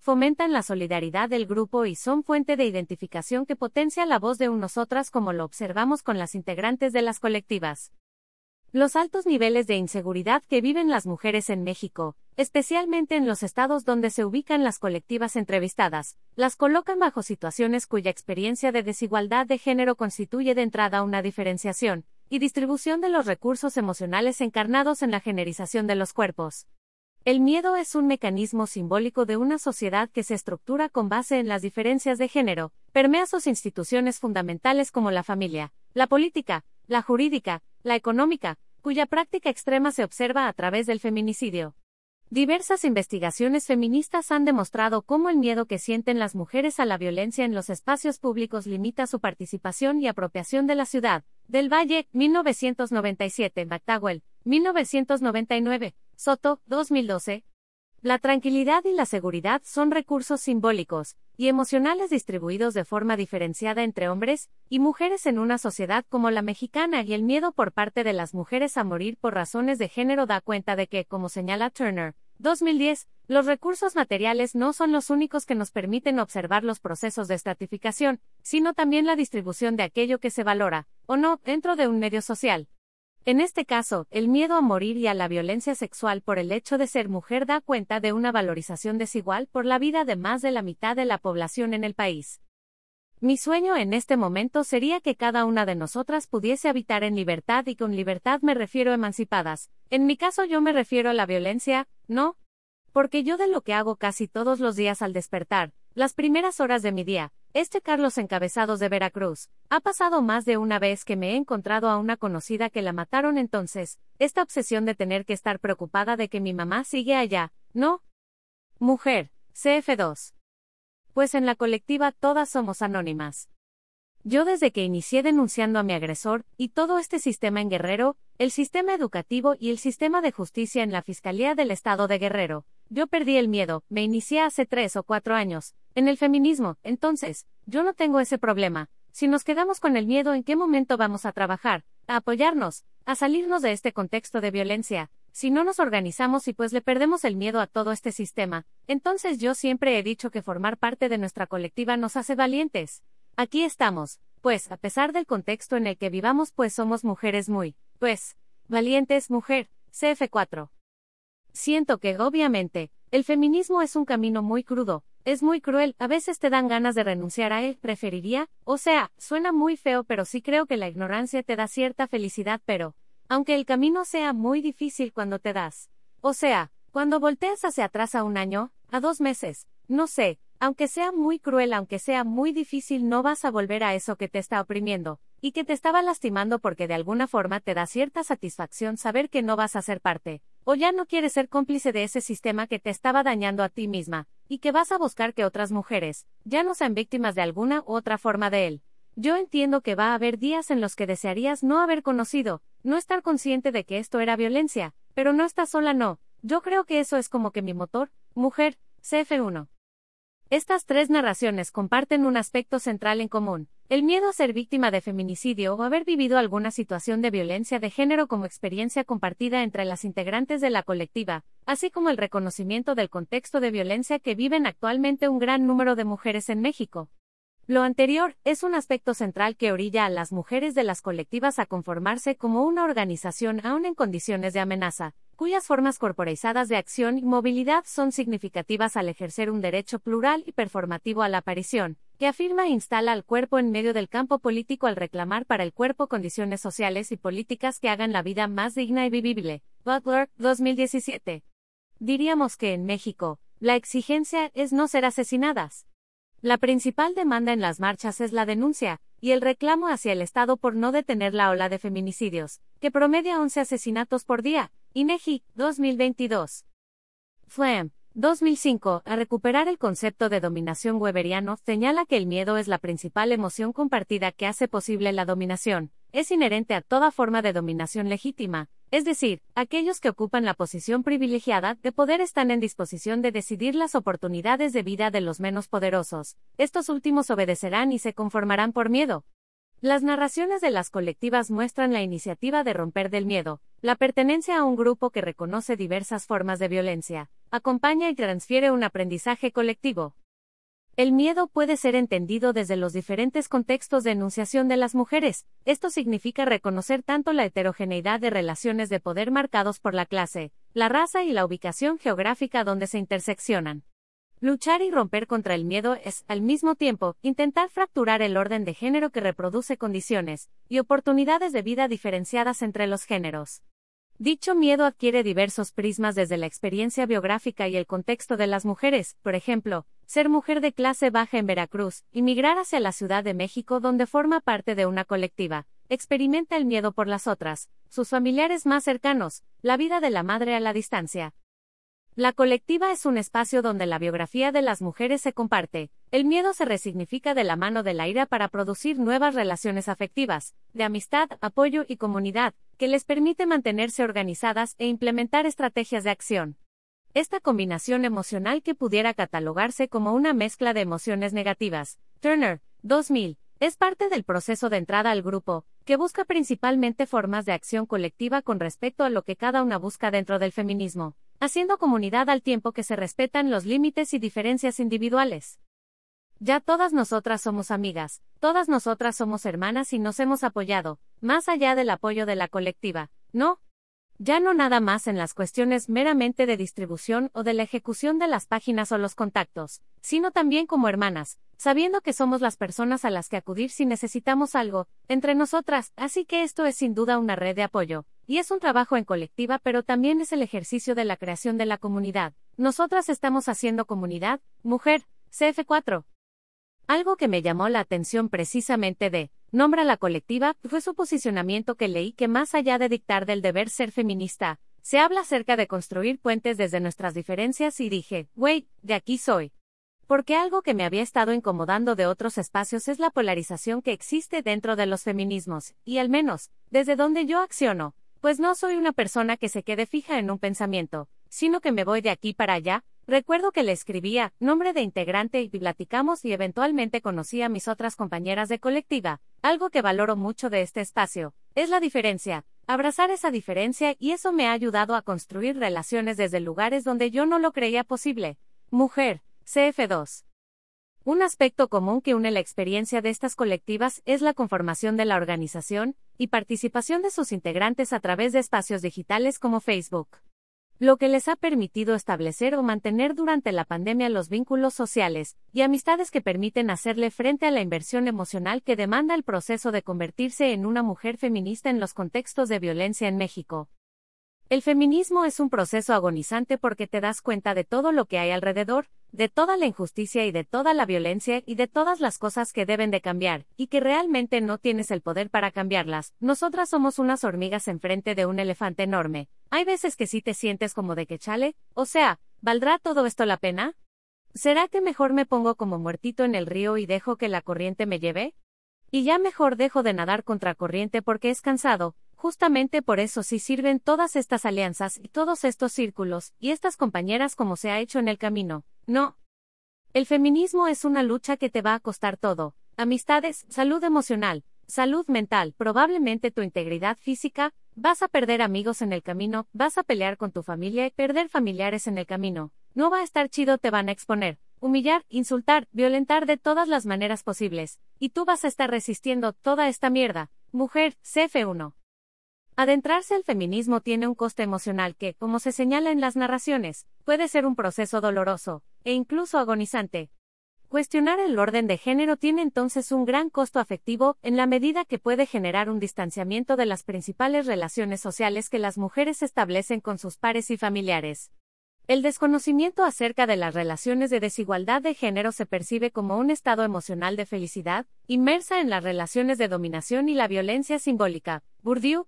[SPEAKER 1] fomentan la solidaridad del grupo y son fuente de identificación que potencia la voz de un nosotras como lo observamos con las integrantes de las colectivas. Los altos niveles de inseguridad que viven las mujeres en México, especialmente en los estados donde se ubican las colectivas entrevistadas, las colocan bajo situaciones cuya experiencia de desigualdad de género constituye de entrada una diferenciación y distribución de los recursos emocionales encarnados en la generización de los cuerpos. El miedo es un mecanismo simbólico de una sociedad que se estructura con base en las diferencias de género, permea sus instituciones fundamentales como la familia, la política, la jurídica, la económica, cuya práctica extrema se observa a través del feminicidio. Diversas investigaciones feministas han demostrado cómo el miedo que sienten las mujeres a la violencia en los espacios públicos limita su participación y apropiación de la ciudad. Del Valle, 1997, McDowell, 1999, Soto, 2012. La tranquilidad y la seguridad son recursos simbólicos y emocionales distribuidos de forma diferenciada entre hombres y mujeres en una sociedad como la mexicana, y el miedo por parte de las mujeres a morir por razones de género da cuenta de que, como señala Turner, 2010, los recursos materiales no son los únicos que nos permiten observar los procesos de estratificación, sino también la distribución de aquello que se valora, o no, dentro de un medio social. En este caso, el miedo a morir y a la violencia sexual por el hecho de ser mujer da cuenta de una valorización desigual por la vida de más de la mitad de la población en el país. Mi sueño en este momento sería que cada una de nosotras pudiese habitar en libertad, y con libertad me refiero a emancipadas. En mi caso yo me refiero a la violencia, ¿no? Porque yo de lo que hago casi todos los días al despertar, las primeras horas de mi día, Carlos Encabezados de Veracruz, ha pasado más de una vez que me he encontrado a una conocida que la mataron. Entonces, esta obsesión de tener que estar preocupada de que mi mamá sigue allá, ¿no? Mujer, CF2. Pues en la colectiva todas somos anónimas. Yo desde que inicié denunciando a mi agresor, y todo este sistema en Guerrero, el sistema educativo y el sistema de justicia en la Fiscalía del Estado de Guerrero, yo perdí el miedo, me inicié hace 3 o 4 años, en el feminismo. Entonces, yo no tengo ese problema. Si nos quedamos con el miedo, ¿en qué momento vamos a trabajar, a apoyarnos, a salirnos de este contexto de violencia? Si no nos organizamos y pues le perdemos el miedo a todo este sistema, entonces yo siempre he dicho que formar parte de nuestra colectiva nos hace valientes. Aquí estamos, pues, a pesar del contexto en el que vivamos, pues somos mujeres muy, valientes. Mujer, CF4. Siento que, obviamente, el feminismo es un camino muy crudo, es muy cruel, a veces te dan ganas de renunciar a él. Preferiría, suena muy feo, pero sí creo que la ignorancia te da cierta felicidad, pero, aunque el camino sea muy difícil cuando te das, cuando volteas hacia atrás a 1 año, a 2 meses, no sé, aunque sea muy cruel, aunque sea muy difícil, no vas a volver a eso que te está oprimiendo, y que te estaba lastimando, porque de alguna forma te da cierta satisfacción saber que no vas a ser parte, o ya no quieres ser cómplice de ese sistema que te estaba dañando a ti misma, y que vas a buscar que otras mujeres, ya no sean víctimas de alguna u otra forma de él. Yo entiendo que va a haber días en los que desearías no haber conocido, no estar consciente de que esto era violencia, pero no estás sola, no. Yo creo que eso es como que mi motor. Mujer, CF1. Estas 3 narraciones comparten un aspecto central en común: el miedo a ser víctima de feminicidio o haber vivido alguna situación de violencia de género como experiencia compartida entre las integrantes de la colectiva, así como el reconocimiento del contexto de violencia que viven actualmente un gran número de mujeres en México. Lo anterior es un aspecto central que orilla a las mujeres de las colectivas a conformarse como una organización aún en condiciones de amenaza, cuyas formas corporalizadas de acción y movilidad son significativas al ejercer un derecho plural y performativo a la aparición, que afirma e instala al cuerpo en medio del campo político al reclamar para el cuerpo condiciones sociales y políticas que hagan la vida más digna y vivible. Butler, 2017. Diríamos que en México, la exigencia es no ser asesinadas. La principal demanda en las marchas es la denuncia y el reclamo hacia el Estado por no detener la ola de feminicidios, que promedia 11 asesinatos por día. INEGI, 2022. Flam, 2005, a recuperar el concepto de dominación weberiano, señala que el miedo es la principal emoción compartida que hace posible la dominación. Es inherente a toda forma de dominación legítima, es decir, aquellos que ocupan la posición privilegiada de poder están en disposición de decidir las oportunidades de vida de los menos poderosos. Estos últimos obedecerán y se conformarán por miedo. Las narraciones de las colectivas muestran la iniciativa de romper del miedo, la pertenencia a un grupo que reconoce diversas formas de violencia, acompaña y transfiere un aprendizaje colectivo. El miedo puede ser entendido desde los diferentes contextos de enunciación de las mujeres. Esto significa reconocer tanto la heterogeneidad de relaciones de poder marcados por la clase, la raza y la ubicación geográfica donde se interseccionan. Luchar y romper contra el miedo es, al mismo tiempo, intentar fracturar el orden de género que reproduce condiciones y oportunidades de vida diferenciadas entre los géneros. Dicho miedo adquiere diversos prismas desde la experiencia biográfica y el contexto de las mujeres, por ejemplo, ser mujer de clase baja en Veracruz, inmigrar hacia la Ciudad de México donde forma parte de una colectiva, experimenta el miedo por las otras, sus familiares más cercanos, la vida de la madre a la distancia. La colectiva es un espacio donde la biografía de las mujeres se comparte. El miedo se resignifica de la mano de la ira para producir nuevas relaciones afectivas, de amistad, apoyo y comunidad, que les permite mantenerse organizadas e implementar estrategias de acción. Esta combinación emocional que pudiera catalogarse como una mezcla de emociones negativas, Turner, 2000, es parte del proceso de entrada al grupo, que busca principalmente formas de acción colectiva con respecto a lo que cada una busca dentro del feminismo, haciendo comunidad al tiempo que se respetan los límites y diferencias individuales. Ya todas nosotras somos amigas, todas nosotras somos hermanas y nos hemos apoyado, más allá del apoyo de la colectiva, ¿no? Ya no nada más en las cuestiones meramente de distribución o de la ejecución de las páginas o los contactos, sino también como hermanas, sabiendo que somos las personas a las que acudir si necesitamos algo, entre nosotras, así que esto es sin duda una red de apoyo, y es un trabajo en colectiva pero también es el ejercicio de la creación de la comunidad. Nosotras estamos haciendo comunidad, mujer, CF4. Algo que me llamó la atención precisamente de Nombra la colectiva fue su posicionamiento que leí que más allá de dictar del deber ser feminista, se habla acerca de construir puentes desde nuestras diferencias y dije, güey, de aquí soy. Porque algo que me había estado incomodando de otros espacios es la polarización que existe dentro de los feminismos, y al menos, desde donde yo acciono, pues no soy una persona que se quede fija en un pensamiento, sino que me voy de aquí para allá. Recuerdo que le escribía, nombre de integrante y platicamos y eventualmente conocí a mis otras compañeras de colectiva. Algo que valoro mucho de este espacio, es la diferencia, abrazar esa diferencia y eso me ha ayudado a construir relaciones desde lugares donde yo no lo creía posible. Mujer, CF2. Un aspecto común que une la experiencia de estas colectivas es la conformación de la organización y participación de sus integrantes a través de espacios digitales como Facebook. Lo que les ha permitido establecer o mantener durante la pandemia los vínculos sociales y amistades que permiten hacerle frente a la inversión emocional que demanda el proceso de convertirse en una mujer feminista en los contextos de violencia en México. El feminismo es un proceso agonizante porque te das cuenta de todo lo que hay alrededor, de toda la injusticia y de toda la violencia y de todas las cosas que deben de cambiar, y que realmente no tienes el poder para cambiarlas. Nosotras somos unas hormigas enfrente de un elefante enorme. Hay veces que sí te sientes como de que chale, o sea, ¿valdrá todo esto la pena? ¿Será que mejor me pongo como muertito en el río y dejo que la corriente me lleve? Y ya mejor dejo de nadar contra corriente porque es cansado. Justamente por eso sí sirven todas estas alianzas y todos estos círculos, y estas compañeras como se ha hecho en el camino. No. El feminismo es una lucha que te va a costar todo. Amistades, salud emocional, salud mental, probablemente tu integridad física, vas a perder amigos en el camino, vas a pelear con tu familia y perder familiares en el camino. No va a estar chido, te van a exponer, humillar, insultar, violentar de todas las maneras posibles, y tú vas a estar resistiendo toda esta mierda. Mujer, CF1. Adentrarse al feminismo tiene un coste emocional que, como se señala en las narraciones, puede ser un proceso doloroso, e incluso agonizante. Cuestionar el orden de género tiene entonces un gran costo afectivo, en la medida que puede generar un distanciamiento de las principales relaciones sociales que las mujeres establecen con sus pares y familiares. El desconocimiento acerca de las relaciones de desigualdad de género se percibe como un estado emocional de felicidad, inmersa en las relaciones de dominación y la violencia simbólica. Bourdieu,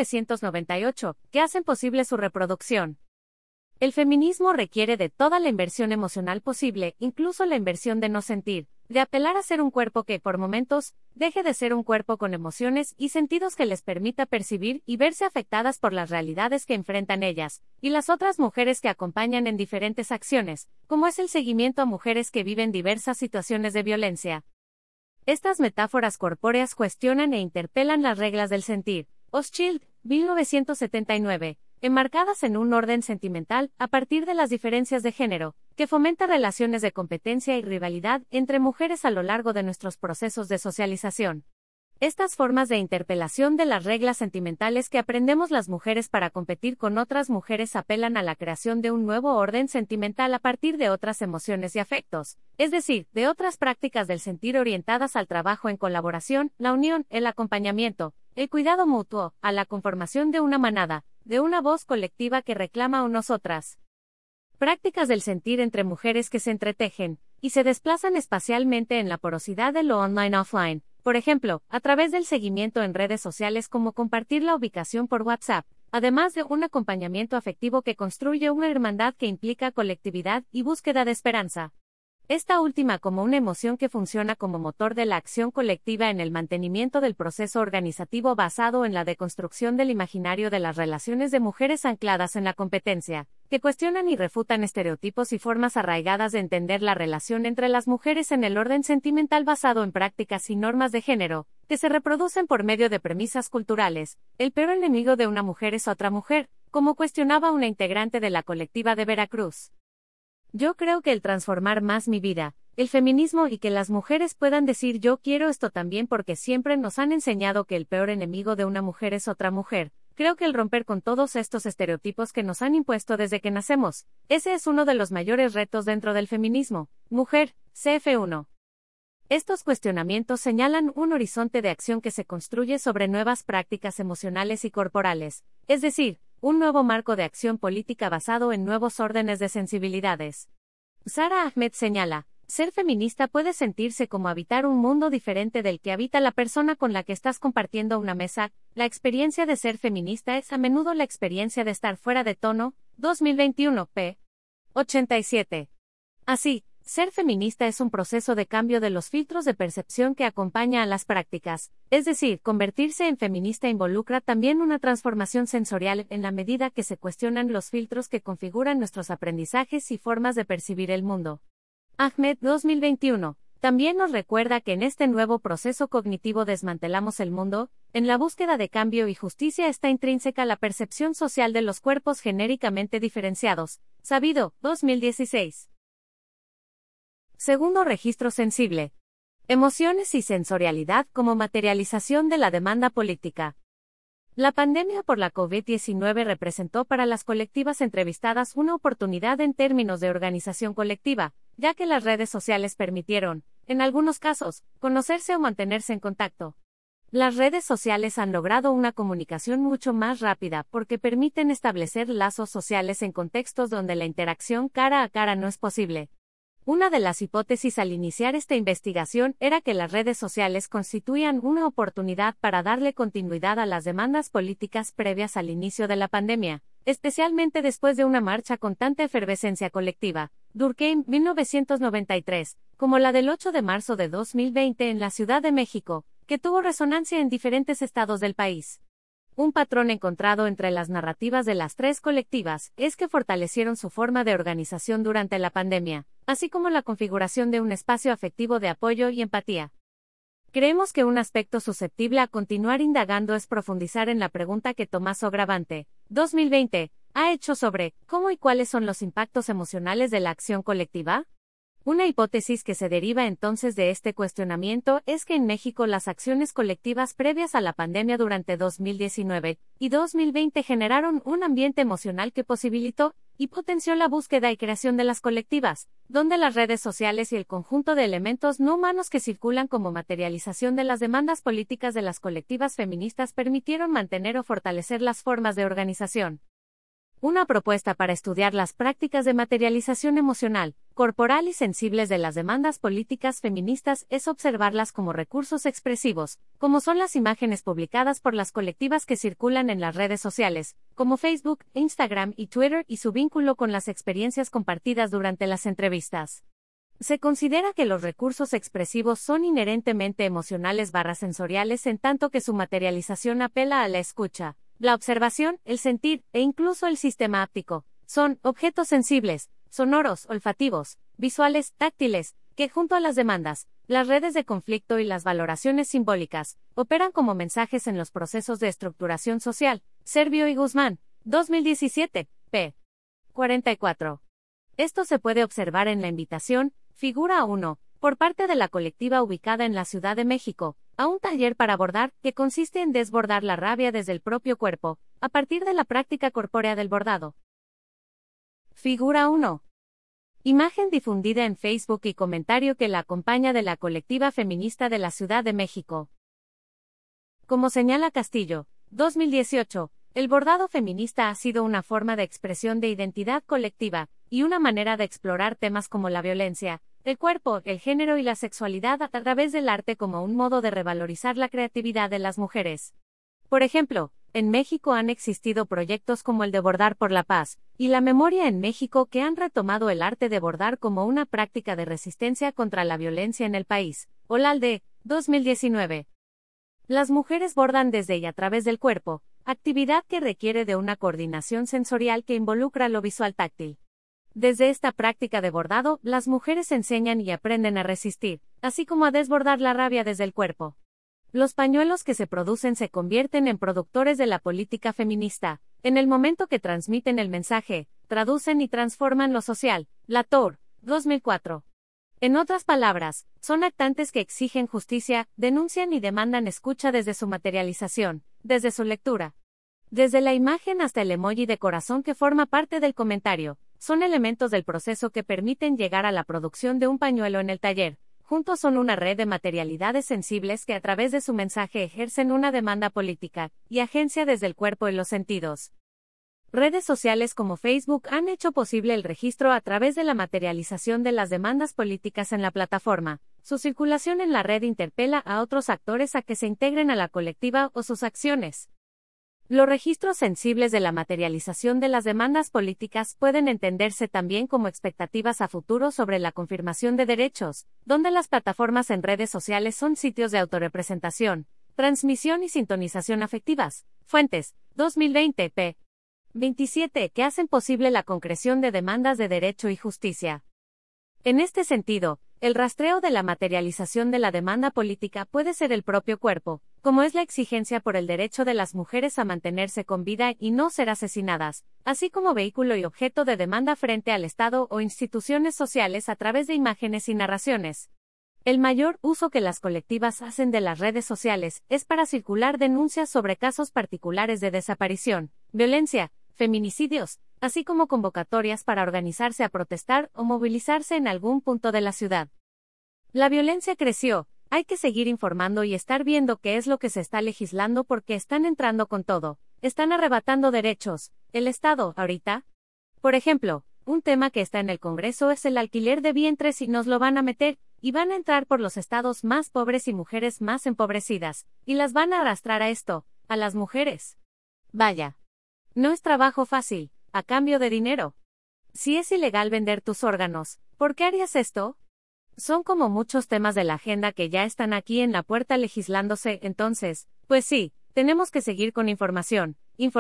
[SPEAKER 1] 1998, que hacen posible su reproducción. El feminismo requiere de toda la inversión emocional posible, incluso la inversión de no sentir, de apelar a ser un cuerpo que, por momentos, deje de ser un cuerpo con emociones y sentidos que les permita percibir y verse afectadas por las realidades que enfrentan ellas, y las otras mujeres que acompañan en diferentes acciones, como es el seguimiento a mujeres que viven diversas situaciones de violencia. Estas metáforas corpóreas cuestionan e interpelan las reglas del sentir. Hochschild, 1979. enmarcadas en un orden sentimental a partir de las diferencias de género, que fomenta relaciones de competencia y rivalidad entre mujeres a lo largo de nuestros procesos de socialización. Estas formas de interpelación de las reglas sentimentales que aprendemos las mujeres para competir con otras mujeres apelan a la creación de un nuevo orden sentimental a partir de otras emociones y afectos, es decir, de otras prácticas del sentir orientadas al trabajo en colaboración, la unión, el acompañamiento, el cuidado mutuo, a la conformación de una manada, de una voz colectiva que reclama a nosotras. Prácticas del sentir entre mujeres que se entretejen y se desplazan espacialmente en la porosidad de lo online-offline. Por ejemplo, a través del seguimiento en redes sociales como compartir la ubicación por WhatsApp, además de un acompañamiento afectivo que construye una hermandad que implica colectividad y búsqueda de esperanza. Esta última como una emoción que funciona como motor de la acción colectiva en el mantenimiento del proceso organizativo basado en la deconstrucción del imaginario de las relaciones de mujeres ancladas en la competencia, que cuestionan y refutan estereotipos y formas arraigadas de entender la relación entre las mujeres en el orden sentimental basado en prácticas y normas de género, que se reproducen por medio de premisas culturales. El peor enemigo de una mujer es otra mujer, como cuestionaba una integrante de la colectiva de Veracruz. Yo creo que el transformar más mi vida, el feminismo y que las mujeres puedan decir yo quiero esto también porque siempre nos han enseñado que el peor enemigo de una mujer es otra mujer. Creo que el romper con todos estos estereotipos que nos han impuesto desde que nacemos, ese es uno de los mayores retos dentro del feminismo. Mujer, CF1. Estos cuestionamientos señalan un horizonte de acción que se construye sobre nuevas prácticas emocionales y corporales, es decir, un nuevo marco de acción política basado en nuevos órdenes de sensibilidades. Sara Ahmed señala, ser feminista puede sentirse como habitar un mundo diferente del que habita la persona con la que estás compartiendo una mesa. La experiencia de ser feminista es a menudo la experiencia de estar fuera de tono. 2021, p. 87. Así, ser feminista es un proceso de cambio de los filtros de percepción que acompaña a las prácticas, es decir, convertirse en feminista involucra también una transformación sensorial en la medida que se cuestionan los filtros que configuran nuestros aprendizajes y formas de percibir el mundo. Ahmed 2021 también nos recuerda que en este nuevo proceso cognitivo desmantelamos el mundo. En la búsqueda de cambio y justicia está intrínseca la percepción social de los cuerpos genéricamente diferenciados. Sabido, 2016. Segundo registro sensible. Emociones y sensorialidad como materialización de la demanda política. La pandemia por la COVID-19 representó para las colectivas entrevistadas una oportunidad en términos de organización colectiva, ya que las redes sociales permitieron, en algunos casos, conocerse o mantenerse en contacto. Las redes sociales han logrado una comunicación mucho más rápida porque permiten establecer lazos sociales en contextos donde la interacción cara a cara no es posible. Una de las hipótesis al iniciar esta investigación era que las redes sociales constituían una oportunidad para darle continuidad a las demandas políticas previas al inicio de la pandemia, especialmente después de una marcha con tanta efervescencia colectiva, Durkheim, 1993, como la del 8 de marzo de 2020 en la Ciudad de México, que tuvo resonancia en diferentes estados del país. Un patrón encontrado entre las narrativas de las tres colectivas es que fortalecieron su forma de organización durante la pandemia, así como la configuración de un espacio afectivo de apoyo y empatía. Creemos que un aspecto susceptible a continuar indagando es profundizar en la pregunta que Tommaso Gravante, 2020, ha hecho sobre ¿cómo y cuáles son los impactos emocionales de la acción colectiva? Una hipótesis que se deriva entonces de este cuestionamiento es que en México las acciones colectivas previas a la pandemia durante 2019 y 2020 generaron un ambiente emocional que posibilitó y potenció la búsqueda y creación de las colectivas, donde las redes sociales y el conjunto de elementos no humanos que circulan como materialización de las demandas políticas de las colectivas feministas permitieron mantener o fortalecer las formas de organización. Una propuesta para estudiar las prácticas de materialización emocional, corporal y sensibles de las demandas políticas feministas es observarlas como recursos expresivos, como son las imágenes publicadas por las colectivas que circulan en las redes sociales, como Facebook, Instagram y Twitter, y su vínculo con las experiencias compartidas durante las entrevistas. Se considera que los recursos expresivos son inherentemente emocionales/sensoriales en tanto que su materialización apela a la escucha, la observación, el sentir, e incluso el sistema áptico. Son objetos sensibles, sonoros, olfativos, visuales, táctiles, que junto a las demandas, las redes de conflicto y las valoraciones simbólicas, operan como mensajes en los procesos de estructuración social. Servio y Guzmán, 2017, p. 44. Esto se puede observar en la invitación, figura 1, por parte de la colectiva ubicada en la Ciudad de México, a un taller para bordar, que consiste en desbordar la rabia desde el propio cuerpo, a partir de la práctica corpórea del bordado. Figura 1. Imagen difundida en Facebook y comentario que la acompaña de la colectiva feminista de la Ciudad de México. Como señala Castillo, 2018, el bordado feminista ha sido una forma de expresión de identidad colectiva, y una manera de explorar temas como la violencia, el cuerpo, el género y la sexualidad a través del arte como un modo de revalorizar la creatividad de las mujeres. Por ejemplo, en México han existido proyectos como el de Bordar por la Paz, y la Memoria en México que han retomado el arte de bordar como una práctica de resistencia contra la violencia en el país, OLALDE, 2019. Las mujeres bordan desde y a través del cuerpo, actividad que requiere de una coordinación sensorial que involucra lo visual táctil. Desde esta práctica de bordado, las mujeres enseñan y aprenden a resistir, así como a desbordar la rabia desde el cuerpo. Los pañuelos que se producen se convierten en productores de la política feminista, en el momento que transmiten el mensaje, traducen y transforman lo social. Latour, 2004. En otras palabras, son actantes que exigen justicia, denuncian y demandan escucha desde su materialización, desde su lectura. Desde la imagen hasta el emoji de corazón que forma parte del comentario, son elementos del proceso que permiten llegar a la producción de un pañuelo en el taller. Juntos son una red de materialidades sensibles que a través de su mensaje ejercen una demanda política y agencia desde el cuerpo y los sentidos. Redes sociales como Facebook han hecho posible el registro a través de la materialización de las demandas políticas en la plataforma. Su circulación en la red interpela a otros actores a que se integren a la colectiva o sus acciones. Los registros sensibles de la materialización de las demandas políticas pueden entenderse también como expectativas a futuro sobre la confirmación de derechos, donde las plataformas en redes sociales son sitios de autorrepresentación, transmisión y sintonización afectivas. Fuentes, 2020, p. 27, que hacen posible la concreción de demandas de derecho y justicia. En este sentido, el rastreo de la materialización de la demanda política puede ser el propio cuerpo, como es la exigencia por el derecho de las mujeres a mantenerse con vida y no ser asesinadas, así como vehículo y objeto de demanda frente al Estado o instituciones sociales a través de imágenes y narraciones. El mayor uso que las colectivas hacen de las redes sociales es para circular denuncias sobre casos particulares de desaparición, violencia, feminicidios, así como convocatorias para organizarse a protestar o movilizarse en algún punto de la ciudad. La violencia creció, hay que seguir informando y estar viendo qué es lo que se está legislando porque están entrando con todo, están arrebatando derechos. ¿El Estado, ahorita? Por ejemplo, un tema que está en el Congreso es el alquiler de vientres y nos lo van a meter, y van a entrar por los estados más pobres y mujeres más empobrecidas, y las van a arrastrar a esto, a las mujeres. Vaya. No es trabajo fácil, a cambio de dinero. Si es ilegal vender tus órganos, ¿por qué harías esto? Son como muchos temas de la agenda que ya están aquí en la puerta legislándose, entonces, pues sí, tenemos que seguir con información,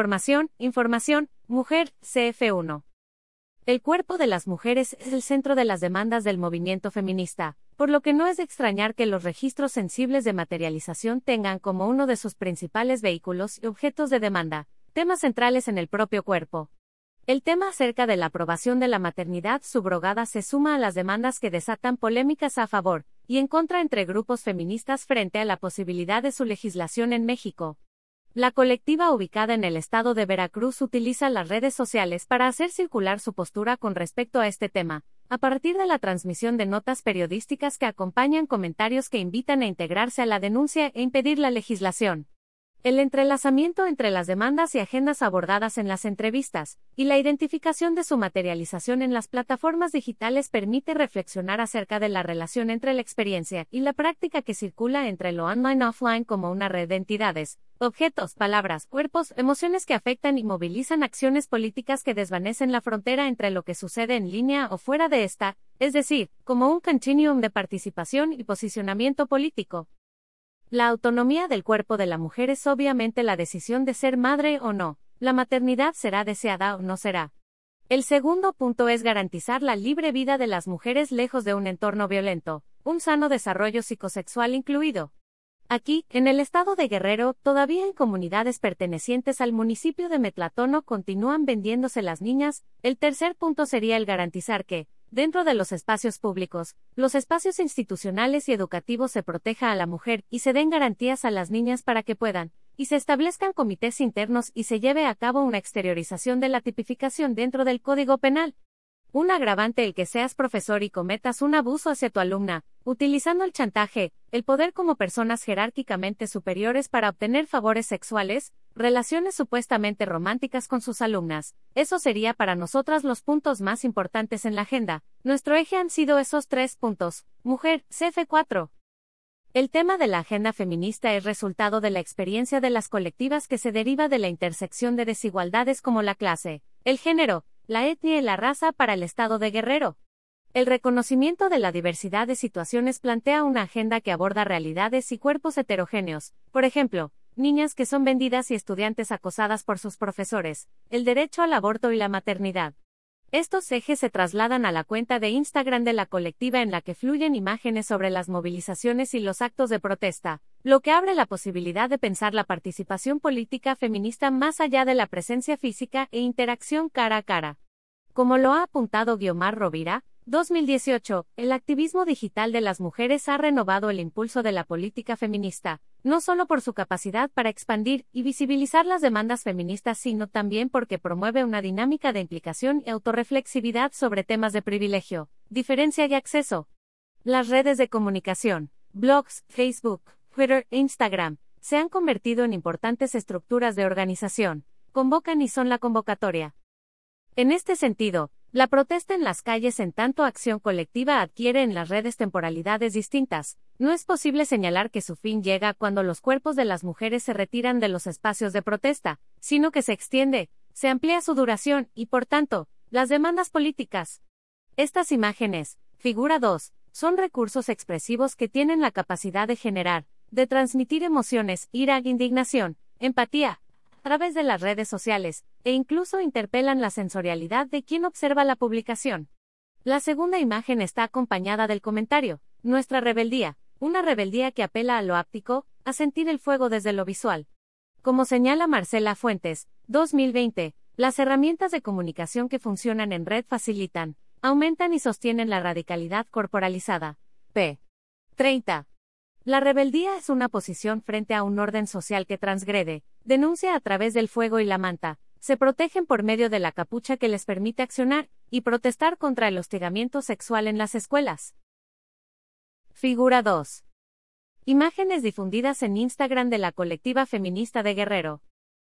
[SPEAKER 1] mujer, CF1. El cuerpo de las mujeres es el centro de las demandas del movimiento feminista, por lo que no es de extrañar que los registros sensibles de materialización tengan como uno de sus principales vehículos y objetos de demanda, temas centrales en el propio cuerpo. El tema acerca de la aprobación de la maternidad subrogada se suma a las demandas que desatan polémicas a favor y en contra entre grupos feministas frente a la posibilidad de su legislación en México. La colectiva ubicada en el estado de Veracruz utiliza las redes sociales para hacer circular su postura con respecto a este tema, a partir de la transmisión de notas periodísticas que acompañan comentarios que invitan a integrarse a la denuncia e impedir la legislación. El entrelazamiento entre las demandas y agendas abordadas en las entrevistas, y la identificación de su materialización en las plataformas digitales permite reflexionar acerca de la relación entre la experiencia y la práctica que circula entre lo online-offline como una red de entidades, objetos, palabras, cuerpos, emociones que afectan y movilizan acciones políticas que desvanecen la frontera entre lo que sucede en línea o fuera de esta, es decir, como un continuum de participación y posicionamiento político. La autonomía del cuerpo de la mujer es obviamente la decisión de ser madre o no, la maternidad será deseada o no será. El segundo punto es garantizar la libre vida de las mujeres lejos de un entorno violento, un sano desarrollo psicosexual incluido. Aquí, en el estado de Guerrero, todavía en comunidades pertenecientes al municipio de Metlatono continúan vendiéndose las niñas. El tercer punto sería el garantizar que, dentro de los espacios públicos, los espacios institucionales y educativos se proteja a la mujer y se den garantías a las niñas para que puedan, y se establezcan comités internos y se lleve a cabo una exteriorización de la tipificación dentro del Código Penal. Un agravante el que seas profesor y cometas un abuso hacia tu alumna, utilizando el chantaje, el poder como personas jerárquicamente superiores para obtener favores sexuales, relaciones supuestamente románticas con sus alumnas. Eso sería para nosotras los puntos más importantes en la agenda. Nuestro eje han sido esos 3 puntos. Mujer, CF4. El tema de la agenda feminista es resultado de la experiencia de las colectivas que se deriva de la intersección de desigualdades como la clase, el género, la etnia y la raza para el estado de Guerrero. El reconocimiento de la diversidad de situaciones plantea una agenda que aborda realidades y cuerpos heterogéneos, por ejemplo, niñas que son vendidas y estudiantes acosadas por sus profesores, el derecho al aborto y la maternidad. Estos ejes se trasladan a la cuenta de Instagram de la colectiva en la que fluyen imágenes sobre las movilizaciones y los actos de protesta, lo que abre la posibilidad de pensar la participación política feminista más allá de la presencia física e interacción cara a cara. Como lo ha apuntado Guiomar Rovira, 2018, el activismo digital de las mujeres ha renovado el impulso de la política feminista, no solo por su capacidad para expandir y visibilizar las demandas feministas, sino también porque promueve una dinámica de implicación y autorreflexividad sobre temas de privilegio, diferencia y acceso. Las redes de comunicación, blogs, Facebook, Twitter e Instagram, se han convertido en importantes estructuras de organización, convocan y son la convocatoria. En este sentido, la protesta en las calles en tanto acción colectiva adquiere en las redes temporalidades distintas. No es posible señalar que su fin llega cuando los cuerpos de las mujeres se retiran de los espacios de protesta, sino que se extiende, se amplía su duración y, por tanto, las demandas políticas. Estas imágenes, figura 2, son recursos expresivos que tienen la capacidad de generar, de transmitir emociones, ira, indignación, empatía, a través de las redes sociales, e incluso interpelan la sensorialidad de quien observa la publicación. La segunda imagen está acompañada del comentario, nuestra rebeldía, una rebeldía que apela a lo áptico, a sentir el fuego desde lo visual. Como señala Marcela Fuentes, 2020, las herramientas de comunicación que funcionan en red facilitan, aumentan y sostienen la radicalidad corporalizada. p. 30. La rebeldía es una posición frente a un orden social que transgrede, denuncia a través del fuego y la manta, se protegen por medio de la capucha que les permite accionar y protestar contra el hostigamiento sexual en las escuelas. Figura 2. Imágenes difundidas en Instagram de la colectiva feminista de Guerrero.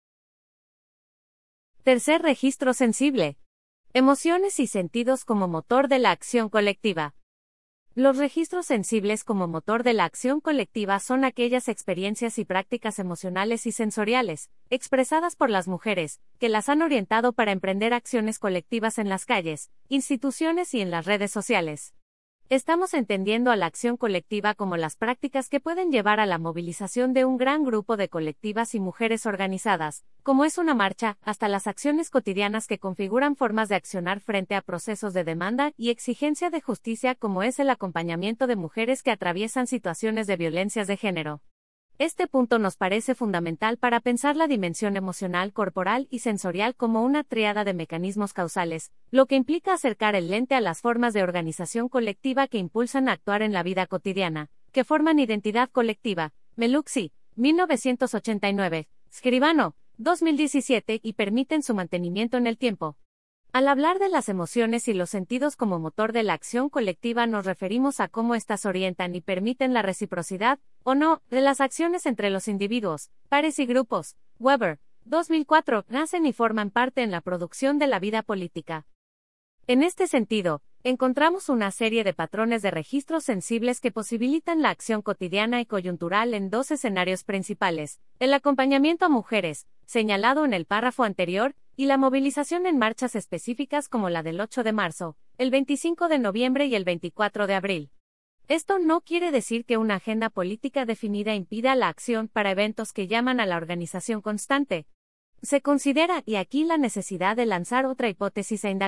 [SPEAKER 1] Tercer registro sensible. Emociones y sentidos como motor de la acción colectiva. Los registros sensibles como motor de la acción colectiva son aquellas experiencias y prácticas emocionales y sensoriales, expresadas por las mujeres, que las han orientado para emprender acciones colectivas en las calles, instituciones y en las redes sociales. Estamos entendiendo a la acción colectiva como las prácticas que pueden llevar a la movilización de un gran grupo de colectivas y mujeres organizadas, como es una marcha, hasta las acciones cotidianas que configuran formas de accionar frente a procesos de demanda y exigencia de justicia, como es el acompañamiento de mujeres que atraviesan situaciones de violencias de género. Este punto nos parece fundamental para pensar la dimensión emocional, corporal y sensorial como una tríada de mecanismos causales, lo que implica acercar el lente a las formas de organización colectiva que impulsan a actuar en la vida cotidiana, que forman identidad colectiva. Meluxi, 1989, Scribano, 2017, y permiten su mantenimiento en el tiempo. Al hablar de las emociones y los sentidos como motor de la acción colectiva nos referimos a cómo éstas orientan y permiten la reciprocidad, o no, de las acciones entre los individuos, pares y grupos. Weber, 2004, nacen y forman parte en la producción de la vida política. En este sentido, encontramos una serie de patrones de registros sensibles que posibilitan la acción cotidiana y coyuntural en 2 escenarios principales: el acompañamiento a mujeres, señalado en el párrafo anterior, y la movilización en marchas específicas como la del 8 de marzo, el 25 de noviembre y el 24 de abril. Esto no quiere decir que una agenda política definida impida la acción para eventos que llaman a la organización constante. Se considera, y aquí la necesidad de lanzar otra hipótesis a indagar,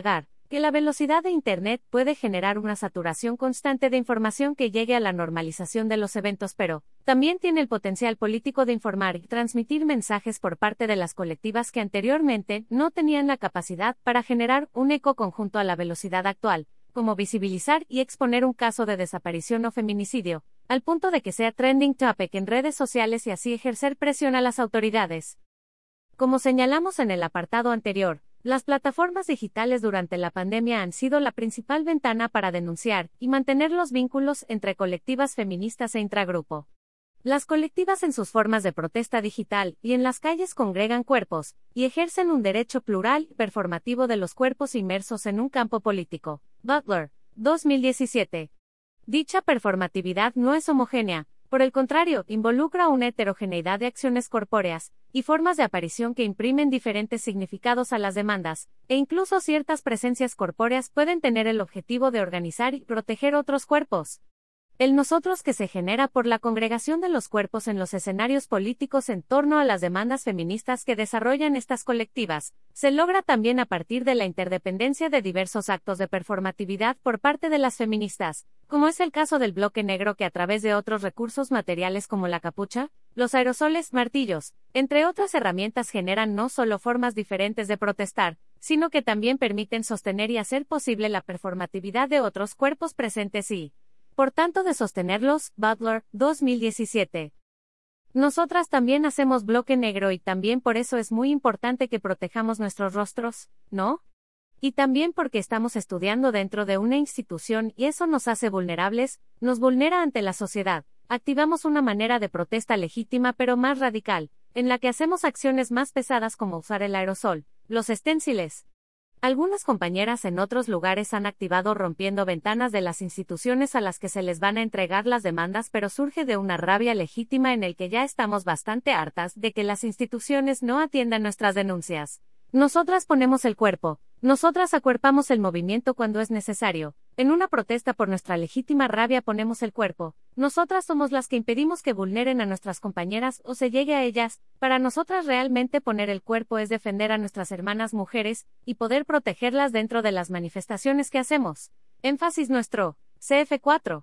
[SPEAKER 1] que la velocidad de Internet puede generar una saturación constante de información que llegue a la normalización de los eventos, pero también tiene el potencial político de informar y transmitir mensajes por parte de las colectivas que anteriormente no tenían la capacidad para generar un eco conjunto a la velocidad actual, como visibilizar y exponer un caso de desaparición o feminicidio, al punto de que sea trending topic en redes sociales y así ejercer presión a las autoridades. Como señalamos en el apartado anterior, las plataformas digitales durante la pandemia han sido la principal ventana para denunciar y mantener los vínculos entre colectivas feministas e intragrupo. Las colectivas en sus formas de protesta digital y en las calles congregan cuerpos y ejercen un derecho plural y performativo de los cuerpos inmersos en un campo político. Butler, 2017. Dicha performatividad no es homogénea. Por el contrario, involucra una heterogeneidad de acciones corpóreas y formas de aparición que imprimen diferentes significados a las demandas, e incluso ciertas presencias corpóreas pueden tener el objetivo de organizar y proteger otros cuerpos. El nosotros que se genera por la congregación de los cuerpos en los escenarios políticos en torno a las demandas feministas que desarrollan estas colectivas, se logra también a partir de la interdependencia de diversos actos de performatividad por parte de las feministas, como es el caso del bloque negro que a través de otros recursos materiales como la capucha, los aerosoles, martillos, entre otras herramientas generan no solo formas diferentes de protestar, sino que también permiten sostener y hacer posible la performatividad de otros cuerpos presentes y, por tanto, de sostenerlos. Butler, 2017. Nosotras también hacemos bloque negro y también por eso es muy importante que protejamos nuestros rostros, ¿no? Y también porque estamos estudiando dentro de una institución y eso nos hace vulnerables, nos vulnera ante la sociedad. Activamos una manera de protesta legítima pero más radical, en la que hacemos acciones más pesadas como usar el aerosol, los esténciles. Algunas compañeras en otros lugares han activado rompiendo ventanas de las instituciones a las que se les van a entregar las demandas, pero surge de una rabia legítima en el que ya estamos bastante hartas de que las instituciones no atiendan nuestras denuncias. Nosotras ponemos el cuerpo, nosotras acuerpamos el movimiento cuando es necesario. En una protesta por nuestra legítima rabia ponemos el cuerpo. Nosotras somos las que impedimos que vulneren a nuestras compañeras o se llegue a ellas. Para nosotras realmente poner el cuerpo es defender a nuestras hermanas mujeres y poder protegerlas dentro de las manifestaciones que hacemos. Énfasis nuestro. CF4.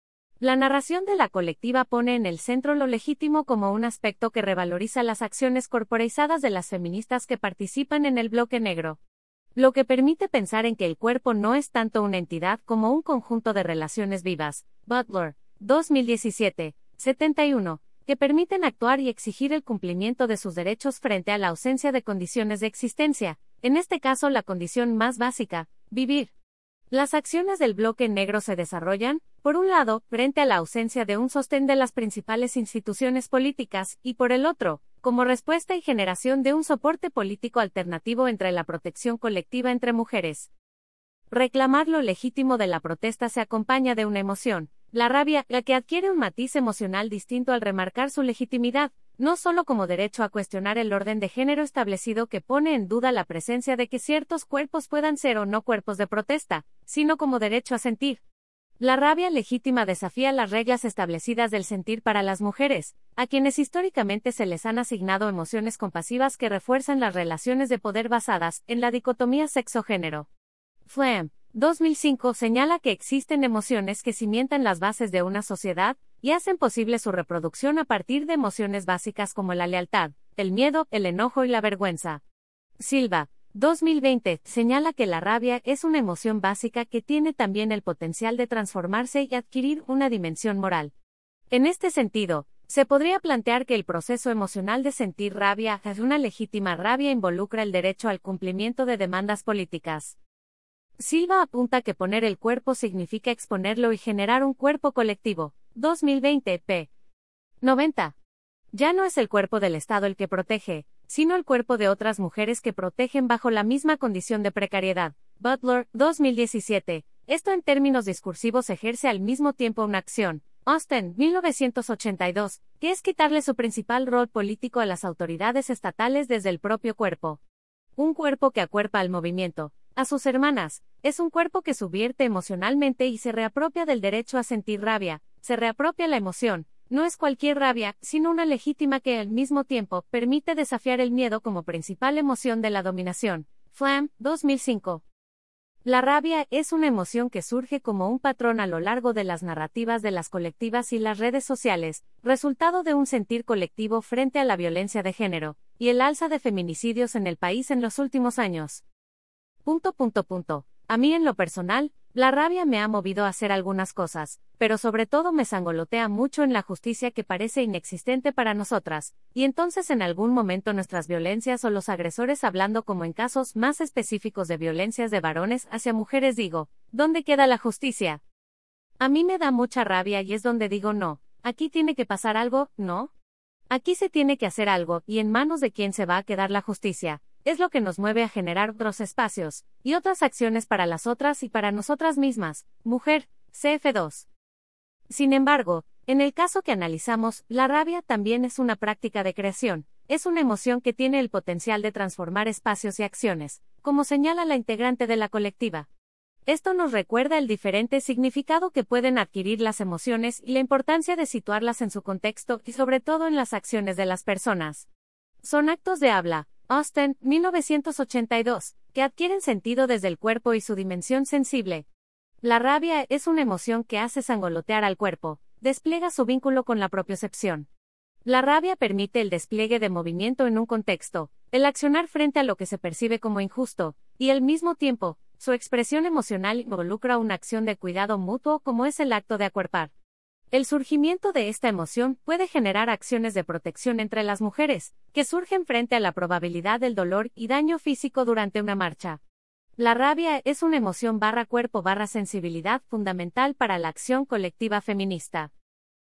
[SPEAKER 1] La narración de la colectiva pone en el centro lo legítimo como un aspecto que revaloriza las acciones corporeizadas de las feministas que participan en el bloque negro. Lo que permite pensar en que el cuerpo no es tanto una entidad como un conjunto de relaciones vivas. Butler, 2017, 71, que permiten actuar y exigir el cumplimiento de sus derechos frente a la ausencia de condiciones de existencia, en este caso la condición más básica, vivir. Las acciones del bloque negro se desarrollan, por un lado, frente a la ausencia de un sostén de las principales instituciones políticas, y por el otro, como respuesta y generación de un soporte político alternativo entre la protección colectiva entre mujeres. Reclamar lo legítimo de la protesta se acompaña de una emoción, la rabia, la que adquiere un matiz emocional distinto al remarcar su legitimidad, no solo como derecho a cuestionar el orden de género establecido que pone en duda la presencia de que ciertos cuerpos puedan ser o no cuerpos de protesta, sino como derecho a sentir. La rabia legítima desafía las reglas establecidas del sentir para las mujeres, a quienes históricamente se les han asignado emociones compasivas que refuerzan las relaciones de poder basadas en la dicotomía sexo-género. Flam, 2005 señala que existen emociones que cimientan las bases de una sociedad y hacen posible su reproducción a partir de emociones básicas como la lealtad, el miedo, el enojo y la vergüenza. Silva, 2020, señala que la rabia es una emoción básica que tiene también el potencial de transformarse y adquirir una dimensión moral. En este sentido, se podría plantear que el proceso emocional de sentir rabia, una legítima rabia, involucra el derecho al cumplimiento de demandas políticas. Silva apunta que poner el cuerpo significa exponerlo y generar un cuerpo colectivo. 2020, p. 90. Ya no es el cuerpo del Estado el que protege, sino el cuerpo de otras mujeres que protegen bajo la misma condición de precariedad. Butler, 2017. Esto en términos discursivos ejerce al mismo tiempo una acción. Austin, 1982, que es quitarle su principal rol político a las autoridades estatales desde el propio cuerpo. Un cuerpo que acuerpa al movimiento, a sus hermanas, es un cuerpo que subvierte emocionalmente y se reapropia del derecho a sentir rabia, se reapropia la emoción, no es cualquier rabia, sino una legítima que al mismo tiempo permite desafiar el miedo como principal emoción de la dominación. Flam, 2005. La rabia es una emoción que surge como un patrón a lo largo de las narrativas de las colectivas y las redes sociales, resultado de un sentir colectivo frente a la violencia de género, y el alza de feminicidios en el país en los últimos años. A mí en lo personal, la rabia me ha movido a hacer algunas cosas, pero sobre todo me sangolotea mucho en la justicia que parece inexistente para nosotras, y entonces en algún momento nuestras violencias o los agresores hablando como en casos más específicos de violencias de varones hacia mujeres digo, ¿dónde queda la justicia? A mí me da mucha rabia y es donde digo no, aquí tiene que pasar algo, ¿no? Aquí se tiene que hacer algo, y en manos de quién se va a quedar la justicia. Es lo que nos mueve a generar otros espacios, y otras acciones para las otras y para nosotras mismas, mujer, CF2. Sin embargo, en el caso que analizamos, la rabia también es una práctica de creación, es una emoción que tiene el potencial de transformar espacios y acciones, como señala la integrante de la colectiva. Esto nos recuerda el diferente significado que pueden adquirir las emociones y la importancia de situarlas en su contexto y sobre todo en las acciones de las personas. Son actos de habla, Austen, 1982, que adquieren sentido desde el cuerpo y su dimensión sensible. La rabia es una emoción que hace sangolotear al cuerpo, despliega su vínculo con la propiocepción. La rabia permite el despliegue de movimiento en un contexto, el accionar frente a lo que se percibe como injusto, y al mismo tiempo, su expresión emocional involucra una acción de cuidado mutuo como es el acto de acuerpar. El surgimiento de esta emoción puede generar acciones de protección entre las mujeres, que surgen frente a la probabilidad del dolor y daño físico durante una marcha. La rabia es una emoción cuerpo sensibilidad fundamental para la acción colectiva feminista.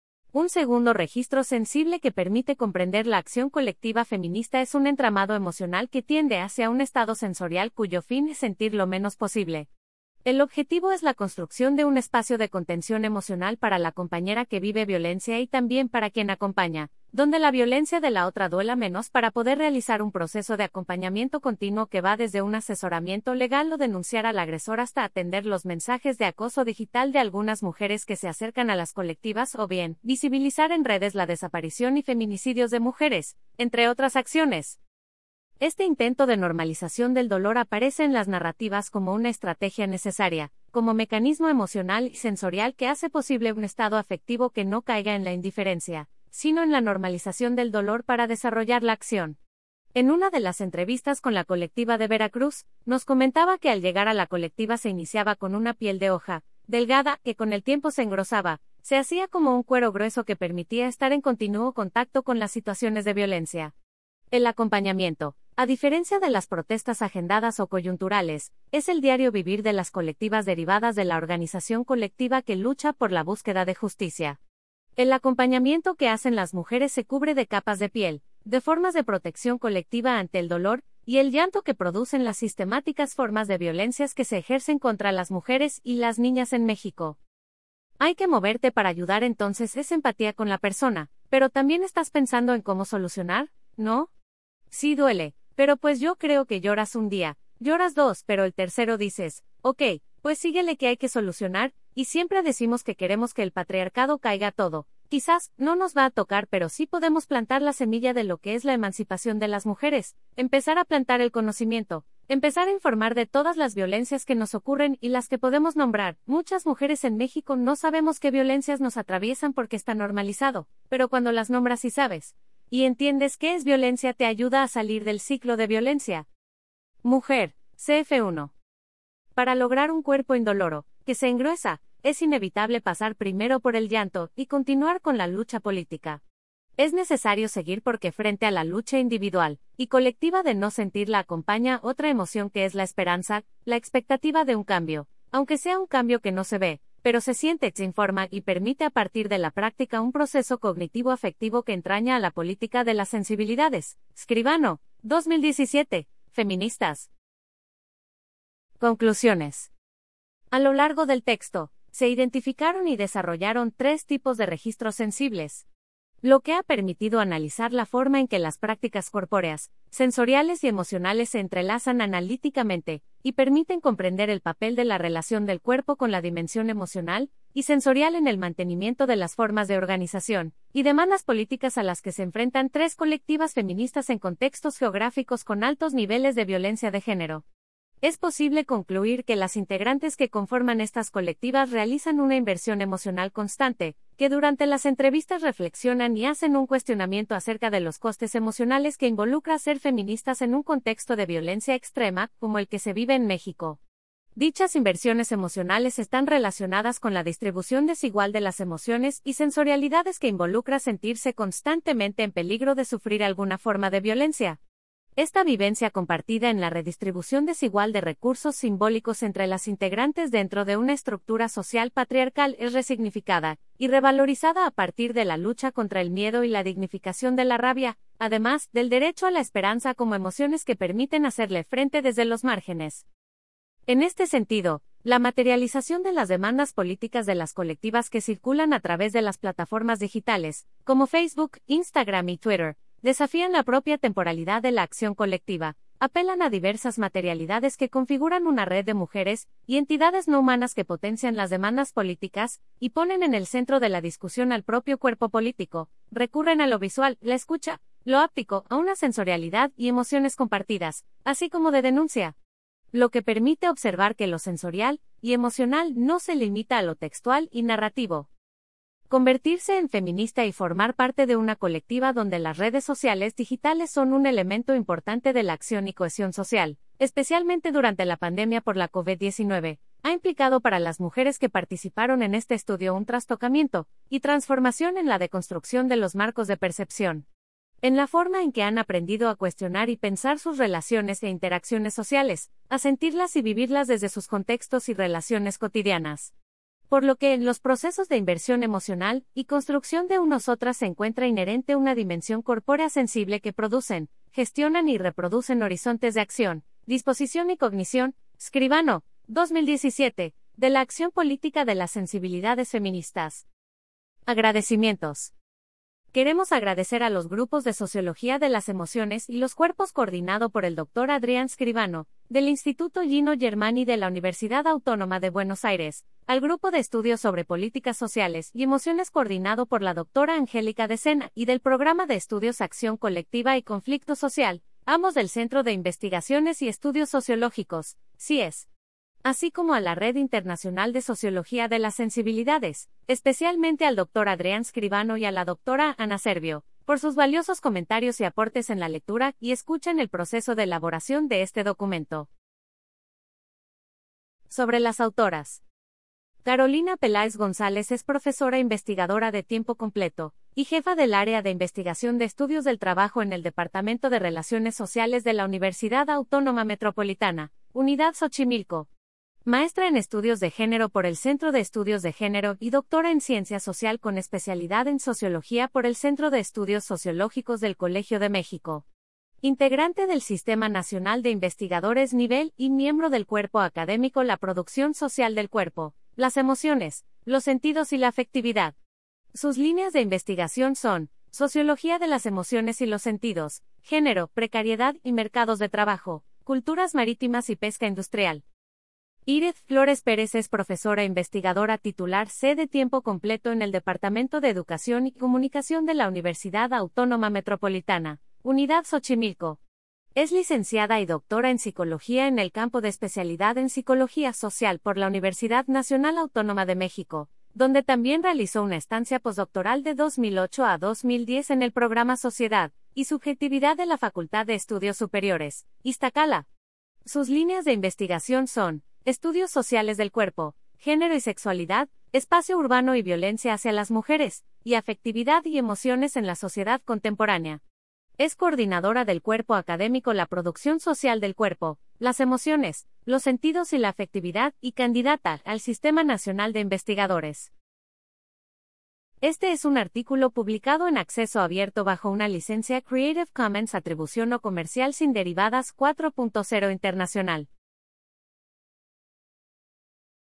[SPEAKER 1] Un segundo registro sensible que permite comprender la acción colectiva feminista es un entramado emocional que tiende hacia un estado sensorial cuyo fin es sentir lo menos posible. El objetivo es la construcción de un espacio de contención emocional para la compañera que vive violencia y también para quien acompaña, donde la violencia de la otra duela menos para poder realizar un proceso de acompañamiento continuo que va desde un asesoramiento legal o denunciar al agresor hasta atender los mensajes de acoso digital de algunas mujeres que se acercan a las colectivas o bien, visibilizar en redes la desaparición y feminicidios de mujeres, entre otras acciones. Este intento de normalización del dolor aparece en las narrativas como una estrategia necesaria, como mecanismo emocional y sensorial que hace posible un estado afectivo que no caiga en la indiferencia, sino en la normalización del dolor para desarrollar la acción. En una de las entrevistas con la colectiva de Veracruz, nos comentaba que al llegar a la colectiva se iniciaba con una piel de hoja, delgada, que con el tiempo se engrosaba, se hacía como un cuero grueso que permitía estar en continuo contacto con las situaciones de violencia. El acompañamiento, a diferencia de las protestas agendadas o coyunturales, es el diario vivir de las colectivas derivadas de la organización colectiva que lucha por la búsqueda de justicia. El acompañamiento que hacen las mujeres se cubre de capas de piel, de formas de protección colectiva ante el dolor y el llanto que producen las sistemáticas formas de violencias que se ejercen contra las mujeres y las niñas en México. Hay que moverte para ayudar, entonces es empatía con la persona, pero también estás pensando en cómo solucionar, ¿no? Sí duele, pero pues yo creo que lloras un día, lloras dos, pero el tercero dices, ok, pues síguele que hay que solucionar, y siempre decimos que queremos que el patriarcado caiga todo. Quizás no nos va a tocar, pero sí podemos plantar la semilla de lo que es la emancipación de las mujeres, empezar a plantar el conocimiento, empezar a informar de todas las violencias que nos ocurren y las que podemos nombrar. Muchas mujeres en México no sabemos qué violencias nos atraviesan porque está normalizado, pero cuando las nombras y sabes, y entiendes qué es violencia, te ayuda a salir del ciclo de violencia. Mujer, CF1. Para lograr un cuerpo indoloro, que se engruesa, es inevitable pasar primero por el llanto y continuar con la lucha política. Es necesario seguir porque frente a la lucha individual y colectiva de no sentir la acompaña otra emoción que es la esperanza, la expectativa de un cambio, aunque sea un cambio que no se ve, pero se siente, se informa y permite a partir de la práctica un proceso cognitivo-afectivo que entraña a la política de las sensibilidades. Escribano, 2017, Feministas. Conclusiones. A lo largo del texto, se identificaron y desarrollaron 3 tipos de registros sensibles, lo que ha permitido analizar la forma en que las prácticas corpóreas, sensoriales y emocionales se entrelazan analíticamente, y permiten comprender el papel de la relación del cuerpo con la dimensión emocional y sensorial en el mantenimiento de las formas de organización y demandas políticas a las que se enfrentan 3 colectivas feministas en contextos geográficos con altos niveles de violencia de género. Es posible concluir que las integrantes que conforman estas colectivas realizan una inversión emocional constante, que durante las entrevistas reflexionan y hacen un cuestionamiento acerca de los costes emocionales que involucra ser feministas en un contexto de violencia extrema, como el que se vive en México. Dichas inversiones emocionales están relacionadas con la distribución desigual de las emociones y sensorialidades que involucra sentirse constantemente en peligro de sufrir alguna forma de violencia. Esta vivencia compartida en la redistribución desigual de recursos simbólicos entre las integrantes dentro de una estructura social patriarcal es resignificada y revalorizada a partir de la lucha contra el miedo y la dignificación de la rabia, además del derecho a la esperanza como emociones que permiten hacerle frente desde los márgenes. En este sentido, la materialización de las demandas políticas de las colectivas que circulan a través de las plataformas digitales, como Facebook, Instagram y Twitter, desafían la propia temporalidad de la acción colectiva, apelan a diversas materialidades que configuran una red de mujeres y entidades no humanas que potencian las demandas políticas y ponen en el centro de la discusión al propio cuerpo político, recurren a lo visual, la escucha, lo áptico, a una sensorialidad y emociones compartidas, así como de denuncia. Lo que permite observar que lo sensorial y emocional no se limita a lo textual y narrativo. Convertirse en feminista y formar parte de una colectiva donde las redes sociales digitales son un elemento importante de la acción y cohesión social, especialmente durante la pandemia por la COVID-19, ha implicado para las mujeres que participaron en este estudio un trastocamiento y transformación en la deconstrucción de los marcos de percepción. En la forma en que han aprendido a cuestionar y pensar sus relaciones e interacciones sociales, a sentirlas y vivirlas desde sus contextos y relaciones cotidianas. Por lo que en los procesos de inversión emocional y construcción de nosotras se encuentra inherente una dimensión corpórea sensible que producen, gestionan y reproducen horizontes de acción, disposición y cognición. Scribano, 2017, de la acción política de las sensibilidades feministas. Agradecimientos. Queremos agradecer a los grupos de Sociología de las Emociones y los Cuerpos coordinado por el Dr. Adrián Scribano, del Instituto Gino Germani de la Universidad Autónoma de Buenos Aires, al Grupo de Estudios sobre Políticas Sociales y Emociones coordinado por la Dra. Angélica Decena y del Programa de Estudios Acción Colectiva y Conflicto Social, ambos del Centro de Investigaciones y Estudios Sociológicos, CIES. Así como a la Red Internacional de Sociología de las Sensibilidades, especialmente al Dr. Adrián Scribano y a la Dra. Ana Servio, por sus valiosos comentarios y aportes en la lectura y escucha en el proceso de elaboración de este documento. Sobre las autoras. Carolina Peláez González es profesora investigadora de tiempo completo y jefa del área de investigación de estudios del trabajo en el Departamento de Relaciones Sociales de la Universidad Autónoma Metropolitana, Unidad Xochimilco. Maestra en Estudios de Género por el Centro de Estudios de Género y doctora en Ciencia Social con especialidad en Sociología por el Centro de Estudios Sociológicos del Colegio de México. Integrante del Sistema Nacional de Investigadores Nivel y miembro del cuerpo académico La Producción Social del Cuerpo, las Emociones, los Sentidos y la Afectividad. Sus líneas de investigación son Sociología de las Emociones y los Sentidos, Género, Precariedad y Mercados de Trabajo, Culturas Marítimas y Pesca Industrial. Irid Flores Pérez es profesora investigadora titular C de tiempo completo en el Departamento de Educación y Comunicación de la Universidad Autónoma Metropolitana, Unidad Xochimilco. Es licenciada y doctora en Psicología en el campo de especialidad en Psicología Social por la Universidad Nacional Autónoma de México, donde también realizó una estancia postdoctoral de 2008 a 2010 en el programa Sociedad y Subjetividad de la Facultad de Estudios Superiores, Iztacala. Sus líneas de investigación son Estudios sociales del cuerpo, género y sexualidad, espacio urbano y violencia hacia las mujeres, y afectividad y emociones en la sociedad contemporánea. Es coordinadora del cuerpo académico La Producción Social del Cuerpo, las Emociones, los Sentidos y la Afectividad y candidata al Sistema Nacional de Investigadores. Este es un artículo publicado en acceso abierto bajo una licencia Creative Commons Atribución no comercial sin derivadas 4.0 internacional.